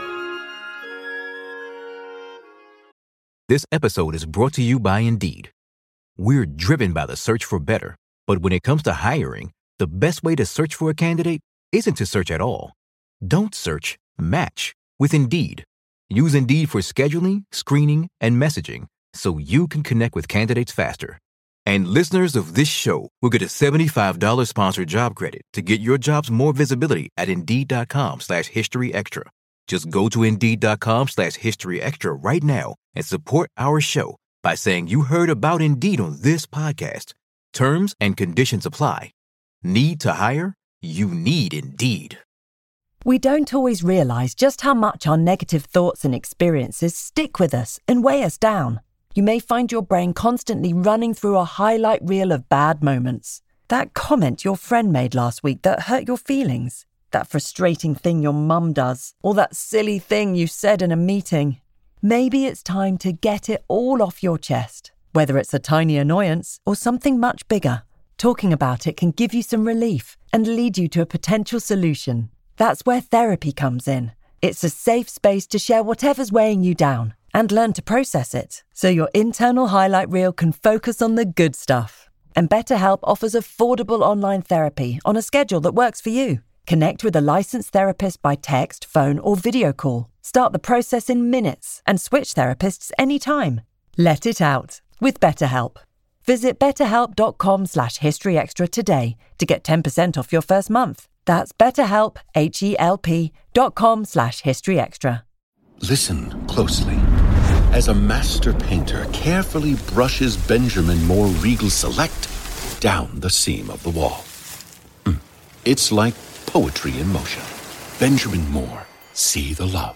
This episode is brought to you by Indeed. We're driven by the search for better, but when it comes to hiring, the best way to search for a candidate isn't to search at all. Don't search, match with Indeed. Use Indeed for scheduling, screening, and messaging so you can connect with candidates faster. And listeners of this show will get a seventy-five dollars sponsored job credit to get your jobs more visibility at Indeed.com slash History Extra. Just go to Indeed.com slash History Extra right now and support our show by saying you heard about Indeed on this podcast. Terms and conditions apply. Need to hire? You need Indeed. We don't always realize just how much our negative thoughts and experiences stick with us and weigh us down. You may find your brain constantly running through a highlight reel of bad moments. That comment your friend made last week that hurt your feelings. That frustrating thing your mum does. Or that silly thing you said in a meeting. Maybe it's time to get it all off your chest. Whether it's a tiny annoyance or something much bigger. Talking about it can give you some relief and lead you to a potential solution. That's where therapy comes in. It's a safe space to share whatever's weighing you down and learn to process it, so your internal highlight reel can focus on the good stuff. And BetterHelp offers affordable online therapy on a schedule that works for you. Connect with a licensed therapist by text, phone, or video call. Start the process in minutes and switch therapists anytime. Let it out with BetterHelp. Visit betterhelp.com slash history extra today to get ten percent off your first month. That's betterhelp, H-E-L-P dot com slash history extra. Listen closely. As a master painter carefully brushes Benjamin Moore Regal Select down the seam of the wall. Mm. It's like poetry in motion. Benjamin Moore, see the love.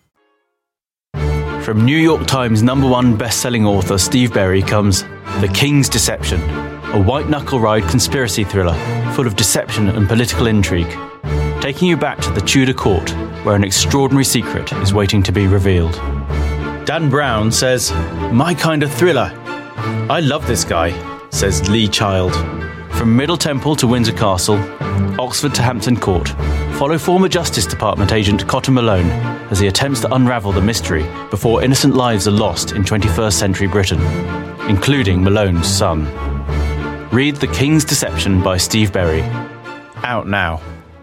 From New York Times number one best-selling author Steve Berry comes The King's Deception, a white-knuckle ride conspiracy thriller full of deception and political intrigue, taking you back to the Tudor court where an extraordinary secret is waiting to be revealed. Dan Brown says, "My kind of thriller." "I love this guy," says Lee Child. From Middle Temple to Windsor Castle, Oxford to Hampton Court, follow former Justice Department agent Cotton Malone as he attempts to unravel the mystery before innocent lives are lost in twenty-first century Britain, including Malone's son. Read The King's Deception by Steve Berry. Out now.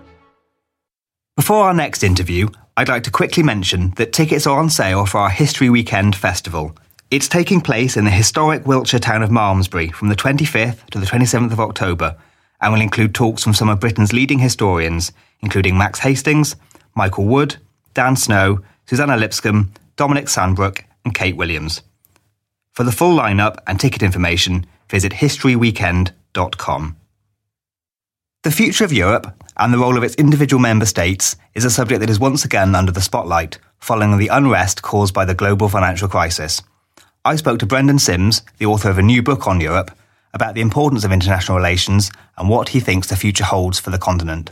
Before our next interview, I'd like to quickly mention that tickets are on sale for our History Weekend Festival. It's taking place in the historic Wiltshire town of Malmesbury from the twenty-fifth to the twenty-seventh of October, and will include talks from some of Britain's leading historians, including Max Hastings, Michael Wood, Dan Snow, Susanna Lipscomb, Dominic Sandbrook and Kate Williams. For the full lineup and ticket information, visit history weekend dot com. The future of Europe and the role of its individual member states is a subject that is once again under the spotlight following the unrest caused by the global financial crisis. I spoke to Brendan Sims, the author of a new book on Europe, about the importance of international relations and what he thinks the future holds for the continent.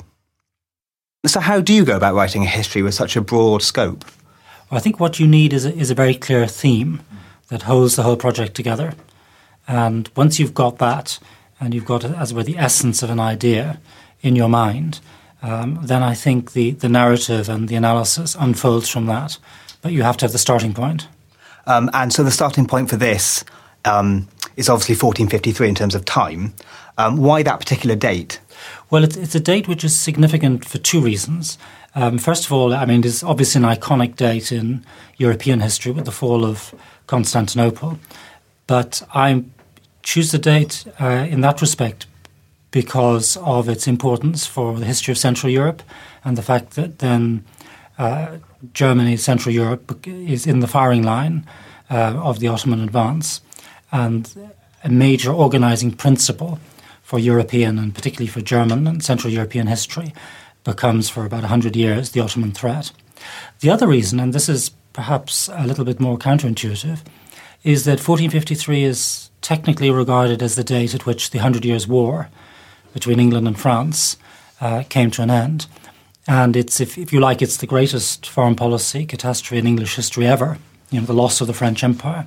So how do you go about writing a history with such a broad scope? Well, I think what you need is a, is a very clear theme that holds the whole project together. And once you've got that, and you've got, as it were, the essence of an idea in your mind, um, then I think the, the narrative and the analysis unfolds from that. But you have to have the starting point. Um, and so the starting point for this um, is obviously fourteen fifty-three in terms of time. Um, why that particular date? Well, it's, it's a date which is significant for two reasons. Um, first of all, I mean, it's obviously an iconic date in European history with the fall of Constantinople. But I choose the date uh, in that respect because of its importance for the history of Central Europe and the fact that then uh, Germany, Central Europe, is in the firing line uh, of the Ottoman advance, and a major organising principle for European and particularly for German and Central European history becomes for about one hundred years the Ottoman threat. The other reason, and this is perhaps a little bit more counterintuitive, is that fourteen fifty-three is technically regarded as the date at which the Hundred Years' War between England and France uh, came to an end. And it's, if, if you like, it's the greatest foreign policy catastrophe in English history ever, you know, the loss of the French Empire.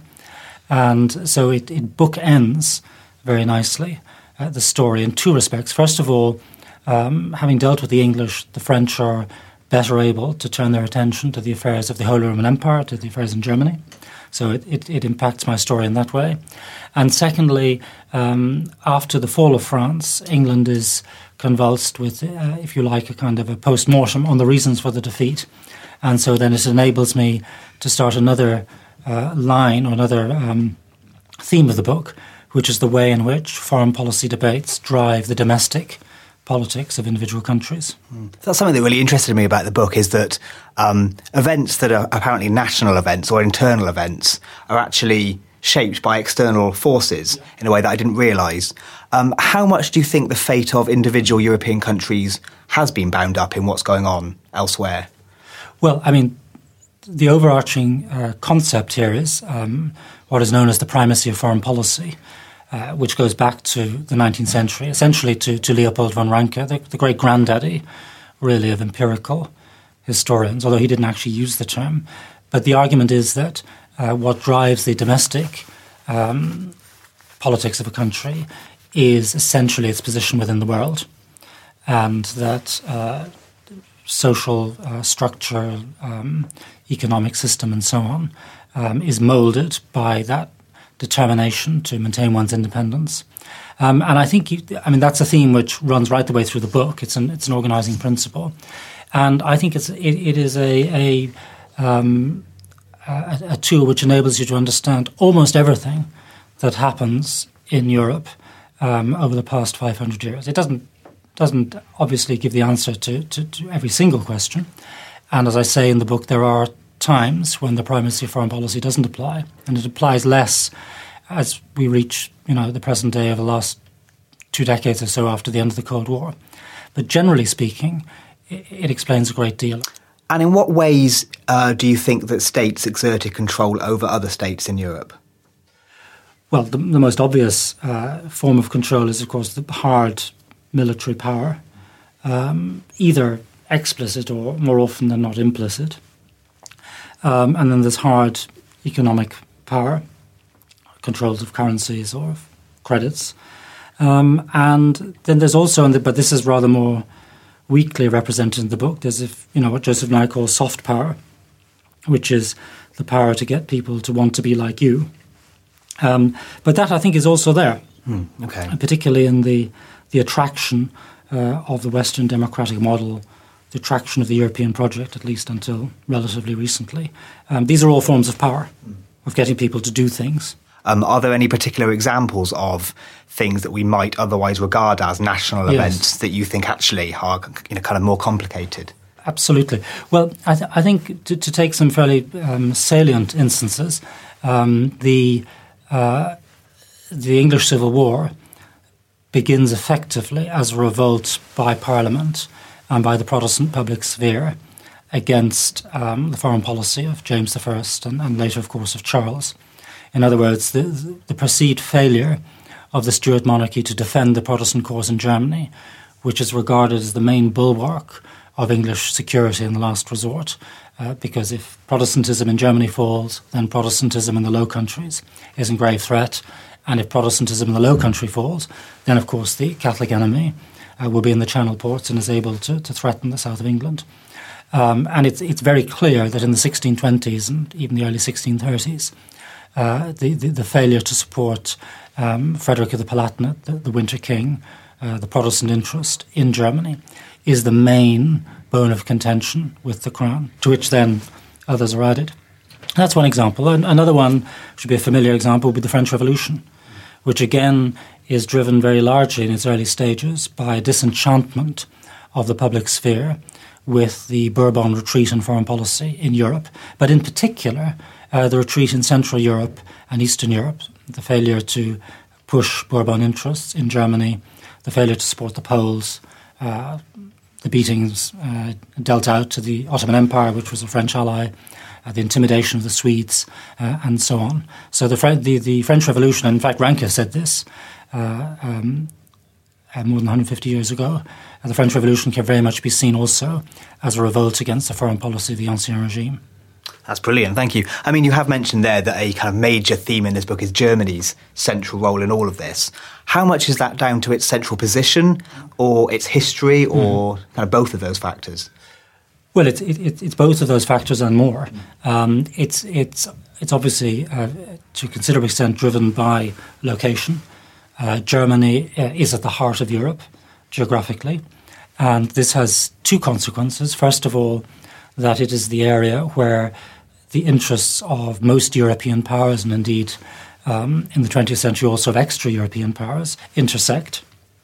And so it, it bookends very nicely uh, the story in two respects. First of all, um, having dealt with the English, the French are better able to turn their attention to the affairs of the Holy Roman Empire, to the affairs in Germany. So it, it, it impacts my story in that way. And secondly, um, after the fall of France, England is convulsed with, uh, if you like, a kind of a post-mortem on the reasons for the defeat. And so then it enables me to start another uh, line or another um, theme of the book, which is the way in which foreign policy debates drive the domestic politics of individual countries. Mm. That's something that really interested me about the book, is that um, events that are apparently national events or internal events are actually shaped by external forces in a way that I didn't realise. Um, how much do you think the fate of individual European countries has been bound up in what's going on elsewhere? Well, I mean, the overarching uh, concept here is um, what is known as the primacy of foreign policy, uh, which goes back to the nineteenth century, essentially to, to Leopold von Ranke, the, the great granddaddy, really, of empirical historians, although he didn't actually use the term. But the argument is that uh, what drives the domestic um, politics of a country is essentially its position within the world, and that uh, social uh, structure, um, economic system, and so on, um, is moulded by that determination to maintain one's independence. Um, and I think, you, I mean, that's a theme which runs right the way through the book. It's an it's an organising principle, and I think it's it, it is a a, um, a a tool which enables you to understand almost everything that happens in Europe um, over the past five hundred years. It doesn't doesn't obviously give the answer to, to, to every single question. And as I say in the book, there are times when the primacy of foreign policy doesn't apply, and it applies less as we reach, you know, the present day of the last two decades or so after the end of the Cold War. But generally speaking, it, it explains a great deal. And in what ways uh, do you think that states exerted control over other states in Europe? Well, the, the most obvious uh, form of control is, of course, the hard military power, um, either explicit or more often than not implicit. Um, and then there's hard economic power, controls of currencies or of credits. Um, and then there's also, but this is rather more weakly represented in the book, there's if, you know, what Joseph Nye calls soft power, which is the power to get people to want to be like you. Um, but that, I think, is also there, mm, okay. particularly in the the attraction uh, of the Western democratic model, the attraction of the European project, at least until relatively recently. Um, these are all forms of power, mm. of getting people to do things. Um, are there any particular examples of things that we might otherwise regard as national Yes. events that you think actually are, you know, kind of more complicated? Absolutely. Well, I, th- I think to, to take some fairly um, salient instances, um, the uh, the English Civil War begins effectively as a revolt by Parliament and by the Protestant public sphere against um, the foreign policy of James the First and, and later, of course, of Charles. In other words, the, the perceived failure of the Stuart monarchy to defend the Protestant cause in Germany, which is regarded as the main bulwark of English security in the last resort, uh, because if Protestantism in Germany falls, then Protestantism in the Low Countries is in grave threat. And if Protestantism in the Low Country falls, then, of course, the Catholic enemy uh, will be in the Channel ports and is able to, to threaten the south of England. Um, and it's it's very clear that in the sixteen twenties and even the early sixteen thirties, uh, the, the, the failure to support um, Frederick of the Palatinate, the, the Winter King, uh, the Protestant interest in Germany, is the main bone of contention with the Crown, to which then others are added. That's one example. Another one, which would be a familiar example, would be the French Revolution, which again is driven very largely in its early stages by a disenchantment of the public sphere with the Bourbon retreat in foreign policy in Europe, but in particular uh, the retreat in Central Europe and Eastern Europe, the failure to push Bourbon interests in Germany, the failure to support the Poles, uh, the beatings uh, dealt out to the Ottoman Empire, which was a French ally, uh, the intimidation of the Swedes, uh, and so on. So the, the, the French Revolution, and in fact Ranke said this uh, um, uh, more than one hundred fifty years ago, uh, the French Revolution can very much be seen also as a revolt against the foreign policy of the Ancien regime. That's brilliant, thank you. I mean, you have mentioned there that a kind of major theme in this book is Germany's central role in all of this. How much is that down to its central position or its history or mm. kind of both of those factors? Well, it's it, it's both of those factors and more. Um, it's it's it's obviously uh, to a considerable extent driven by location. Uh, Germany uh, is at the heart of Europe geographically, and this has two consequences. First of all, that it is the area where the interests of most European powers, and indeed um, in the twentieth century also of extra-European powers, intersect.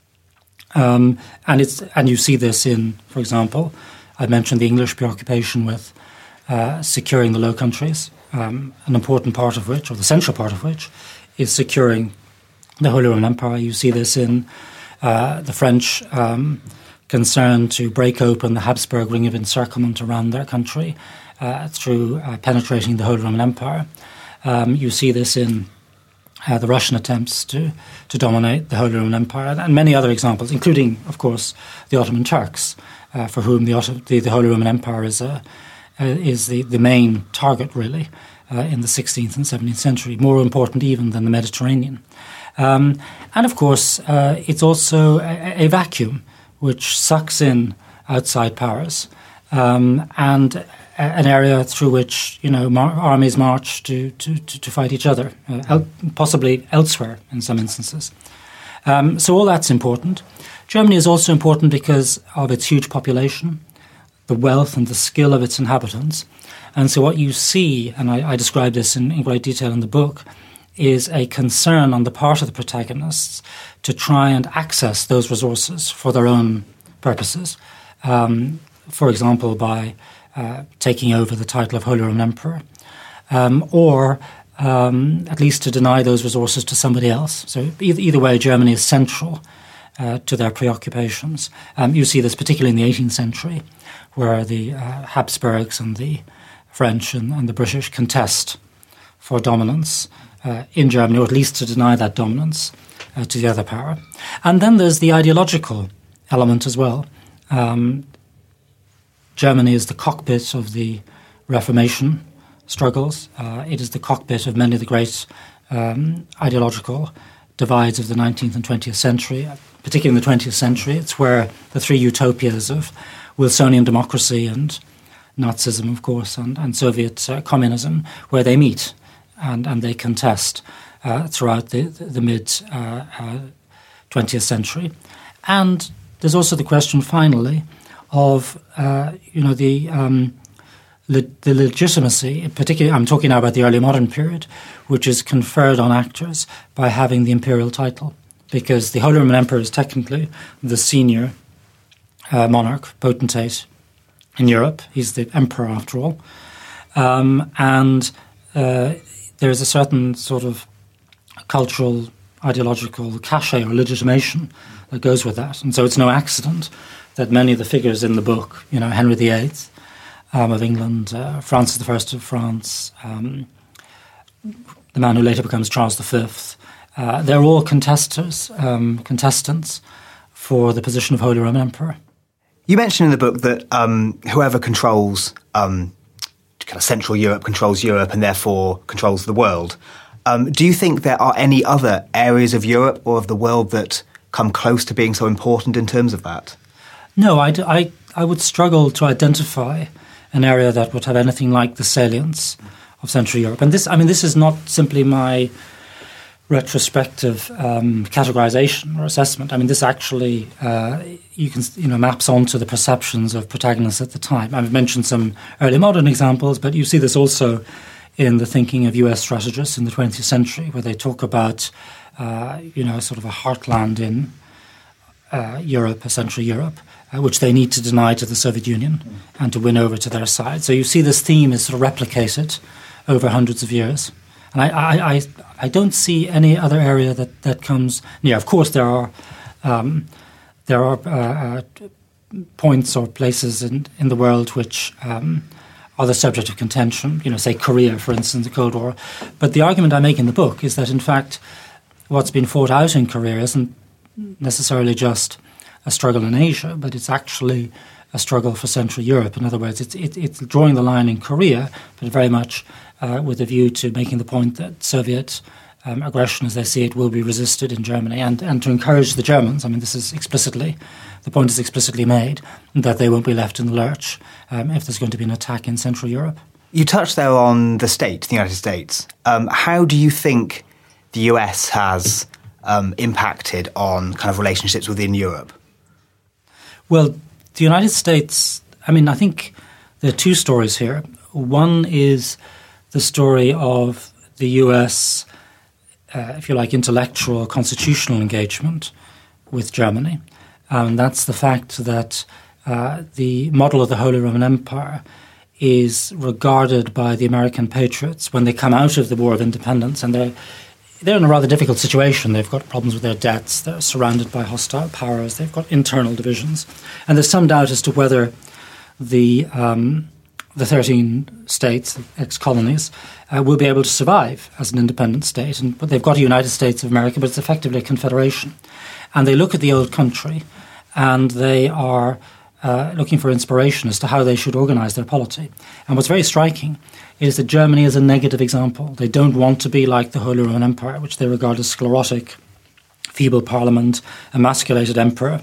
Um, and it's and you see this in, for example, I mentioned the English preoccupation with uh, securing the Low Countries, um, an important part of which, or the central part of which, is securing the Holy Roman Empire. You see this in uh, the French um, concern to break open the Habsburg ring of encirclement around their country, uh, through uh, penetrating the Holy Roman Empire. Um, you see this in uh, the Russian attempts to, to dominate the Holy Roman Empire, and many other examples, including, of course, the Ottoman Turks, uh, for whom the, the, the Holy Roman Empire is, a, uh, is the, the main target, really, uh, in the sixteenth and seventeenth century, more important even than the Mediterranean. Um, and, of course, uh, it's also a, a vacuum which sucks in outside powers, um, and an area through which, you know, mar- armies march to, to, to, to fight each other, uh, el- possibly elsewhere in some instances. Um, so all that's important. Germany is also important because of its huge population, the wealth and the skill of its inhabitants. And so what you see, and I, I describe this in, in great detail in the book, is a concern on the part of the protagonists to try and access those resources for their own purposes. Um, for example, by Uh, taking over the title of Holy Roman Emperor, um, or um, at least to deny those resources to somebody else. So either, either way, Germany is central uh, to their preoccupations. Um, you see this particularly in the eighteenth century, where the uh, Habsburgs and the French and, and the British contest for dominance uh, in Germany, or at least to deny that dominance uh, to the other power. And then there's the ideological element as well. Um, Germany is the cockpit of the Reformation struggles. Uh, it is the cockpit of many of the great um, ideological divides of the nineteenth and twentieth century, particularly in the twentieth century. It's where the three utopias of Wilsonian democracy and Nazism, of course, and, and Soviet uh, communism, where they meet and, and they contest uh, throughout the, the, the mid-twentieth uh, uh, century. And there's also the question, finally, of uh, you know the um, le- the legitimacy, particularly I'm talking now about the early modern period, which is conferred on actors by having the imperial title, because the Holy Roman Emperor is technically the senior uh, monarch, potentate in Europe. He's the emperor after all, um, and uh, there is a certain sort of cultural, ideological cachet or legitimation that goes with that, and so it's no accident that many of the figures in the book, you know, Henry the Eighth um, of England, uh, Francis the First of France, um, the man who later becomes Charles the Fifth, uh, they're all contesters, um, contestants for the position of Holy Roman Emperor. You mentioned in the book that um, whoever controls um, kind of Central Europe controls Europe and therefore controls the world. Um, do you think there are any other areas of Europe or of the world that come close to being so important in terms of that? No, I, I, I would struggle to identify an area that would have anything like the salience of Central Europe. And this, I mean, this is not simply my retrospective um, categorization or assessment. I mean, this actually, uh, you can, you know, maps onto the perceptions of protagonists at the time. I've mentioned some early modern examples, but you see this also in the thinking of U S strategists in the twentieth century, where they talk about, uh, you know, sort of a heartland in uh, Europe, Central Europe, uh, which they need to deny to the Soviet Union mm. and to win over to their side. So you see this theme is sort of replicated over hundreds of years. And I, I, I, I don't see any other area that, that comes near. Of course, there are um, there are uh, uh, points or places in, in the world which um, are the subject of contention, you know, say Korea, for instance, the Cold War. But the argument I make in the book is that, in fact, what's been fought out in Korea isn't necessarily just a struggle in Asia, but it's actually a struggle for Central Europe. In other words, it's, it, it's drawing the line in Korea, but very much uh, with a view to making the point that Soviet um, aggression, as they see it, will be resisted in Germany, and, and to encourage the Germans. I mean, this is explicitly, the point is explicitly made, that they won't be left in the lurch um, if there's going to be an attack in Central Europe. You touched there on the state, the United States. Um, how do you think the U S has um, impacted on kind of relationships within Europe? Well, the United States, I mean, I think there are two stories here. One is the story of the U S, uh, if you like, intellectual, constitutional engagement with Germany. And that's the fact that uh, the model of the Holy Roman Empire is regarded by the American patriots when they come out of the War of Independence, and they're They're in a rather difficult situation. They've got problems with their debts. They're surrounded by hostile powers. They've got internal divisions. And there's some doubt as to whether the um, the thirteen states, ex-colonies, uh, will be able to survive as an independent state. And but they've got a United States of America, but it's effectively a confederation. And they look at the old country, and they are uh, looking for inspiration as to how they should organize their polity. And what's very striking is that Germany is a negative example. They don't want to be like the Holy Roman Empire, which they regard as sclerotic, feeble parliament, emasculated emperor,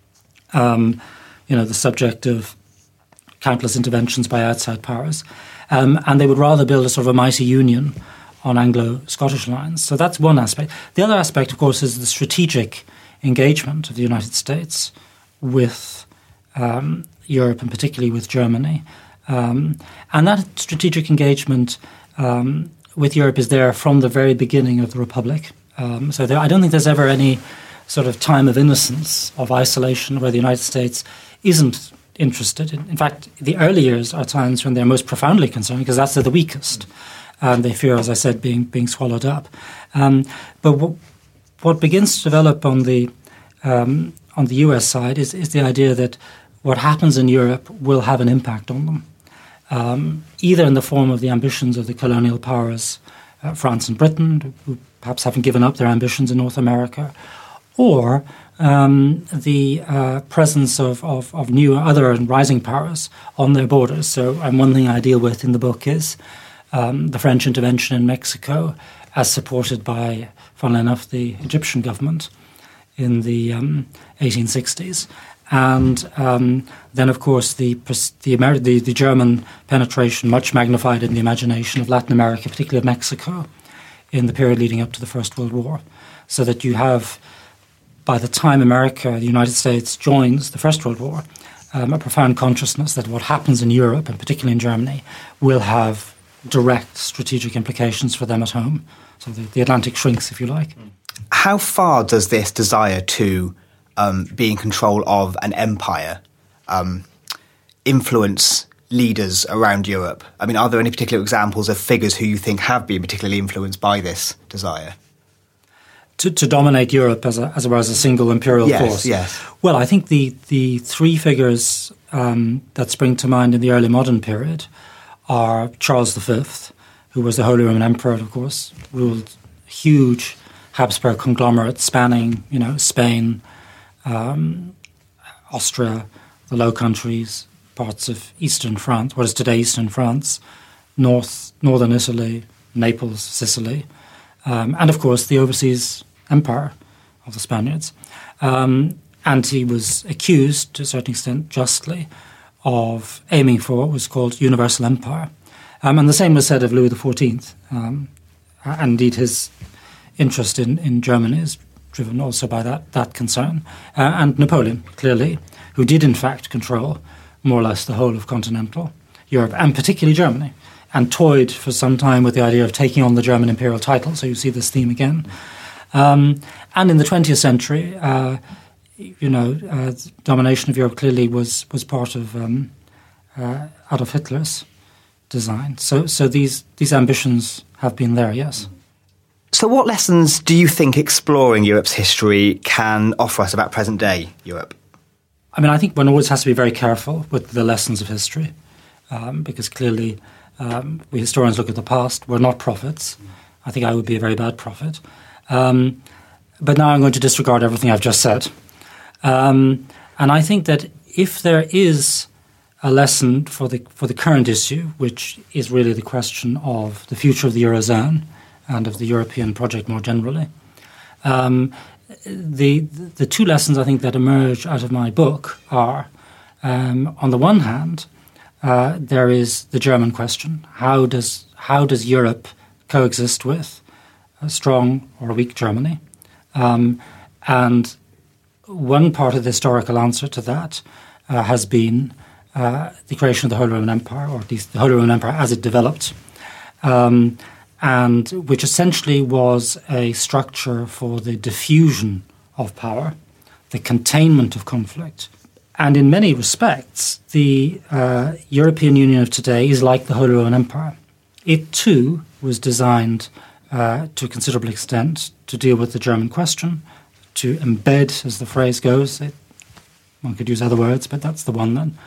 um, you know, the subject of countless interventions by outside powers. Um, and they would rather build a sort of a mighty union on Anglo-Scottish lines. So that's one aspect. The other aspect, of course, is the strategic engagement of the United States with um, Europe, and particularly with Germany. Um, and that strategic engagement um, with Europe is there from the very beginning of the Republic. Um, so there, I don't think there's ever any sort of time of innocence, of isolation, where the United States isn't interested. In, in fact, the early years are times when they're most profoundly concerned, because that's the weakest. And they fear, as I said, being being swallowed up. Um, but w- what begins to develop on the um, on the U S side is, is the idea that what happens in Europe will have an impact on them, um, either in the form of the ambitions of the colonial powers, uh, France and Britain, who perhaps haven't given up their ambitions in North America, or um, the uh, presence of, of, of new other and rising powers on their borders. So um, one thing I deal with in the book is um, the French intervention in Mexico, as supported by, funnily enough, the Egyptian government in the um, eighteen sixties. And um, then, of course, the, the, Amer- the, the German penetration, much magnified in the imagination of Latin America, particularly of Mexico, in the period leading up to the First World War. So that you have, by the time America, the United States, joins the First World War, um, a profound consciousness that what happens in Europe, and particularly in Germany, will have direct strategic implications for them at home. So the, the Atlantic shrinks, if you like. How far does this desire to um, be in control of an empire um, influence leaders around Europe? I mean, are there any particular examples of figures who you think have been particularly influenced by this desire? To, to dominate Europe as a, as a, as a single imperial yes, force? Yes, Well, I think the, the three figures um, that spring to mind in the early modern period are Charles the Fifth, who was the Holy Roman Emperor, of course, ruled huge Habsburg conglomerate spanning, you know, Spain, um, Austria, the Low Countries, parts of eastern France, what is today eastern France, north, northern Italy, Naples, Sicily, um, and of course the overseas empire of the Spaniards. Um, and he was accused, to a certain extent justly, of aiming for what was called universal empire. Um, and the same was said of Louis the Fourteenth. Um, and indeed his interest in, in Germany is driven also by that, that concern. Uh, and Napoleon, clearly, who did in fact control more or less the whole of continental Europe, and particularly Germany, and toyed for some time with the idea of taking on the German imperial title. So you see this theme again. Um, and in the twentieth century, uh, you know, uh, domination of Europe clearly was was part of um, uh, Adolf Hitler's design. So, so these these ambitions have been there, yes. So what lessons do you think exploring Europe's history can offer us about present-day Europe? I mean, I think one always has to be very careful with the lessons of history, um, because clearly um, we historians look at the past. We're not prophets. I think I would be a very bad prophet. Um, but now I'm going to disregard everything I've just said. Um, and I think that if there is a lesson for the for the current issue, which is really the question of the future of the Eurozone and of the European project more generally, um, the the two lessons I think that emerge out of my book are, um, on the one hand, uh, there is the German question: how does how does Europe coexist with a strong or weak Germany? Um, and one part of the historical answer to that uh, has been uh, the creation of the Holy Roman Empire, or at least the Holy Roman Empire as it developed, um, and which essentially was a structure for the diffusion of power, the containment of conflict. And in many respects, the uh, European Union of today is like the Holy Roman Empire. It too was designed uh, to a considerable extent to deal with the German question, to embed, as the phrase goes, it, one could use other words, but that's the one then,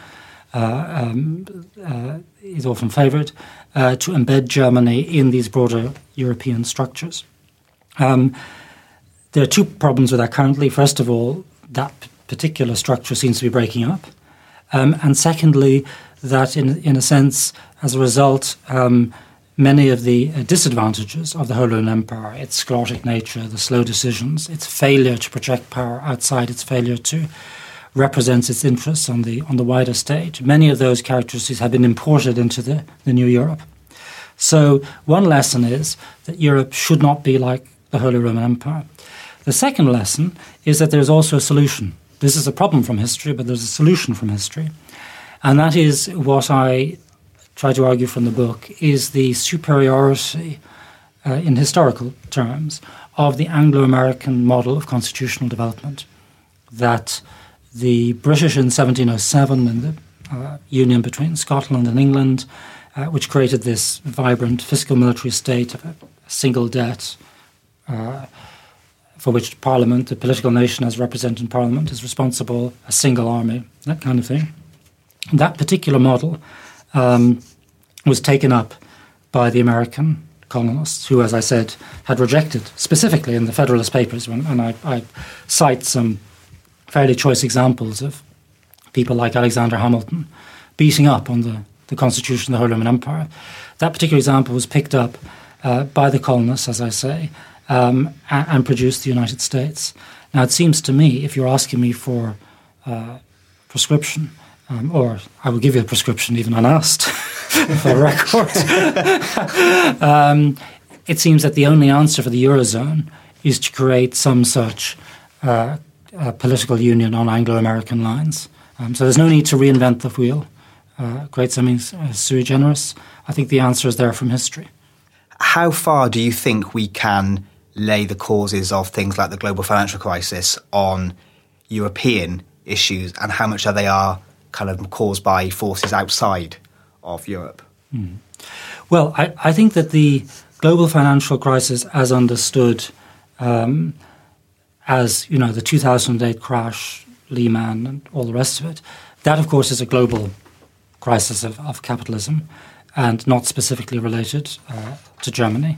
uh, um, uh, is often favoured, uh, to embed Germany in these broader European structures. Um, there are two problems with that currently. First of all, that p- particular structure seems to be breaking up. Um, and secondly, that in, in a sense, as a result, um, many of the uh, disadvantages of the Holy Roman Empire, its sclerotic nature, the slow decisions, its failure to project power outside, its failure to represent its interests on the on the wider stage, many of those characteristics have been imported into the, the new Europe. So one lesson is that Europe should not be like the Holy Roman Empire. The second lesson is that there's also a solution. This is a problem from history, but there's a solution from history. And that is what I try to argue from the book, is the superiority uh, in historical terms of the Anglo-American model of constitutional development. That the British in seventeen oh seven and the uh, union between Scotland and England, uh, which created this vibrant fiscal military state of a single debt, uh, for which Parliament, the political nation as represented in Parliament, is responsible, a single army, that kind of thing. That particular model um, was taken up by the American colonists, who, as I said, had rejected, specifically in the Federalist Papers, when, and I, I cite some fairly choice examples of people like Alexander Hamilton beating up on the, the Constitution of the Holy Roman Empire. That particular example was picked up uh, by the colonists, as I say, um, and, and produced the United States. Now, it seems to me, if you're asking me for uh, prescription, um, or I will give you a prescription even unasked for the record, um, it seems that the only answer for the Eurozone is to create some such uh, uh, political union on Anglo-American lines. Um, so there's no need to reinvent the wheel, uh, create something uh, sui generis. I think the answer is there from history. How far do you think we can lay the causes of things like the global financial crisis on European issues, and how much of they are kind of caused by forces outside of Europe? Mm. Well, I, I think that the global financial crisis, as understood um, as, you know, the two thousand eight crash, Lehman and all the rest of it, that, of course, is a global crisis of, of capitalism and not specifically related uh, to Germany.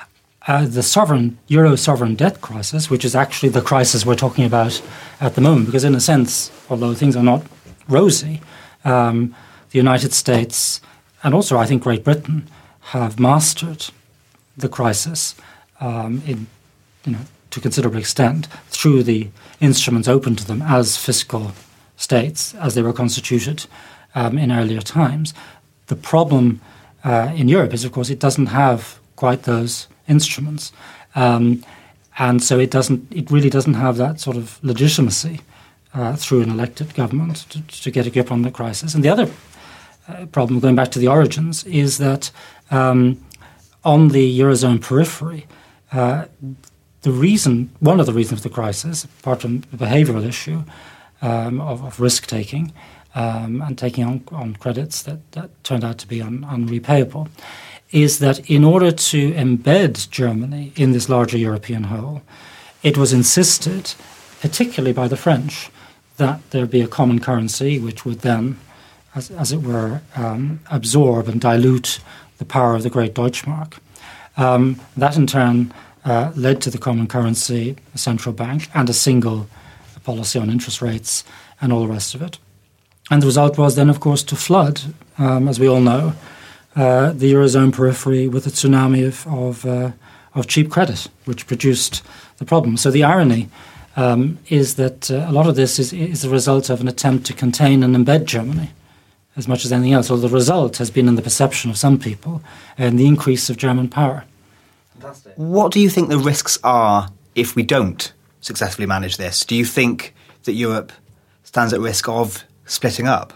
Uh, the sovereign, Euro sovereign debt crisis, which is actually the crisis we're talking about at the moment, because in a sense, although things are not rosy, um, the United States and also, I think, Great Britain have mastered the crisis um, in, you know, to a considerable extent through the instruments open to them as fiscal states, as they were constituted um, in earlier times. The problem uh, in Europe is, of course, it doesn't have quite those instruments, um, and so it doesn't. It really doesn't have that sort of legitimacy uh, through an elected government to, to get a grip on the crisis. And the other uh, problem, going back to the origins, is that um, on the Eurozone periphery, uh, the reason, one of the reasons for the crisis, apart from the behavioural issue um, of, of risk taking um, and taking on, on credits that, that turned out to be un, unrepayable, is that in order to embed Germany in this larger European whole, it was insisted, particularly by the French, that there be a common currency which would then, as, as it were, um, absorb and dilute the power of the great Deutschmark. Um, that in turn uh, led to the common currency, a central bank, and a single policy on interest rates and all the rest of it. And the result was then, of course, to flood, um, as we all know, Uh, the Eurozone periphery with a tsunami of of, uh, of cheap credit, which produced the problem. So the irony um, is that uh, a lot of this is, is a result of an attempt to contain and embed Germany as much as anything else. So the result has been in the perception of some people and the increase of German power. Fantastic. What do you think the risks are if we don't successfully manage this? Do you think that Europe stands at risk of splitting up?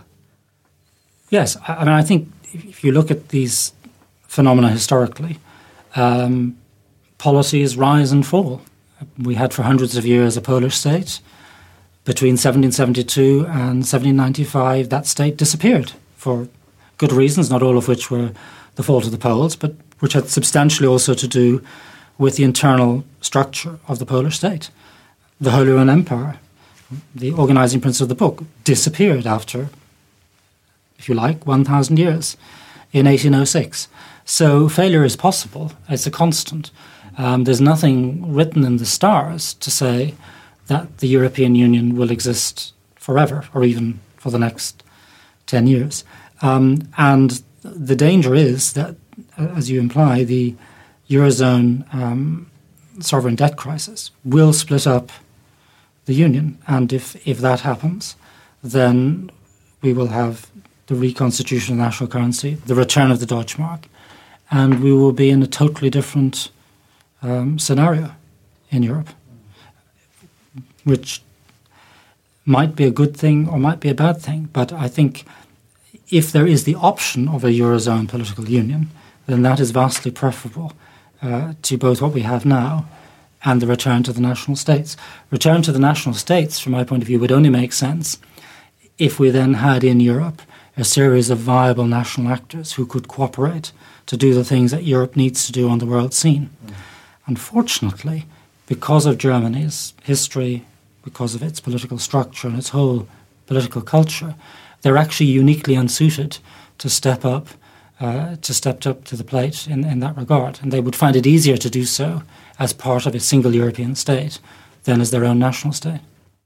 Yes, I, I mean, I think if you look at these phenomena historically, um, policies rise and fall. We had for hundreds of years a Polish state. Between seventeen seventy-two and seventeen ninety-five, that state disappeared for good reasons, not all of which were the fault of the Poles, but which had substantially also to do with the internal structure of the Polish state. The Holy Roman Empire, the organizing principle of the book, disappeared after if you like, one thousand years in eighteen oh six. So failure is possible. It's a constant. Um, there's nothing written in the stars to say that the European Union will exist forever or even for the next ten years. Um, and the danger is that, as you imply, the Eurozone um, sovereign debt crisis will split up the Union. And if, if that happens, then we will have the reconstitution of the national currency, the return of the Deutschmark, and we will be in a totally different um, scenario in Europe, which might be a good thing or might be a bad thing. But I think if there is the option of a Eurozone political union, then that is vastly preferable uh, to both what we have now and the return to the national states. Return to the national states, from my point of view, would only make sense if we then had in Europe a series of viable national actors who could cooperate to do the things that Europe needs to do on the world scene. Mm. Unfortunately, because of Germany's history, because of its political structure and its whole political culture, they're actually uniquely unsuited to step up, uh, to step up to the plate in, in that regard. And they would find it easier to do so as part of a single European state than as their own national state.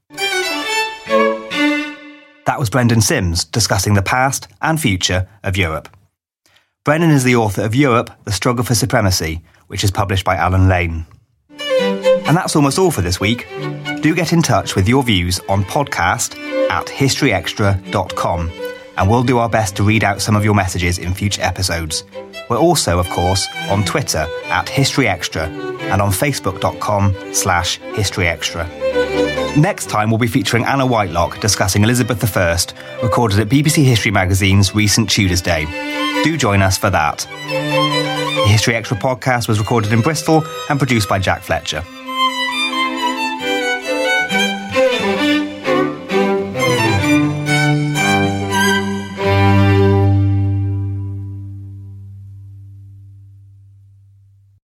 That was Brendan Sims discussing the past and future of Europe. Brendan is the author of Europe, The Struggle for Supremacy, which is published by Alan Lane. And that's almost all for this week. Do get in touch with your views on podcast at history extra dot com, and we'll do our best to read out some of your messages in future episodes. We're also, of course, on Twitter at historyextra and on facebook.com slash historyextra. Next time, we'll be featuring Anna Whitelock discussing Elizabeth the First, recorded at B B C History Magazine's recent Tudors Day. Do join us for that. The History Extra podcast was recorded in Bristol and produced by Jack Fletcher.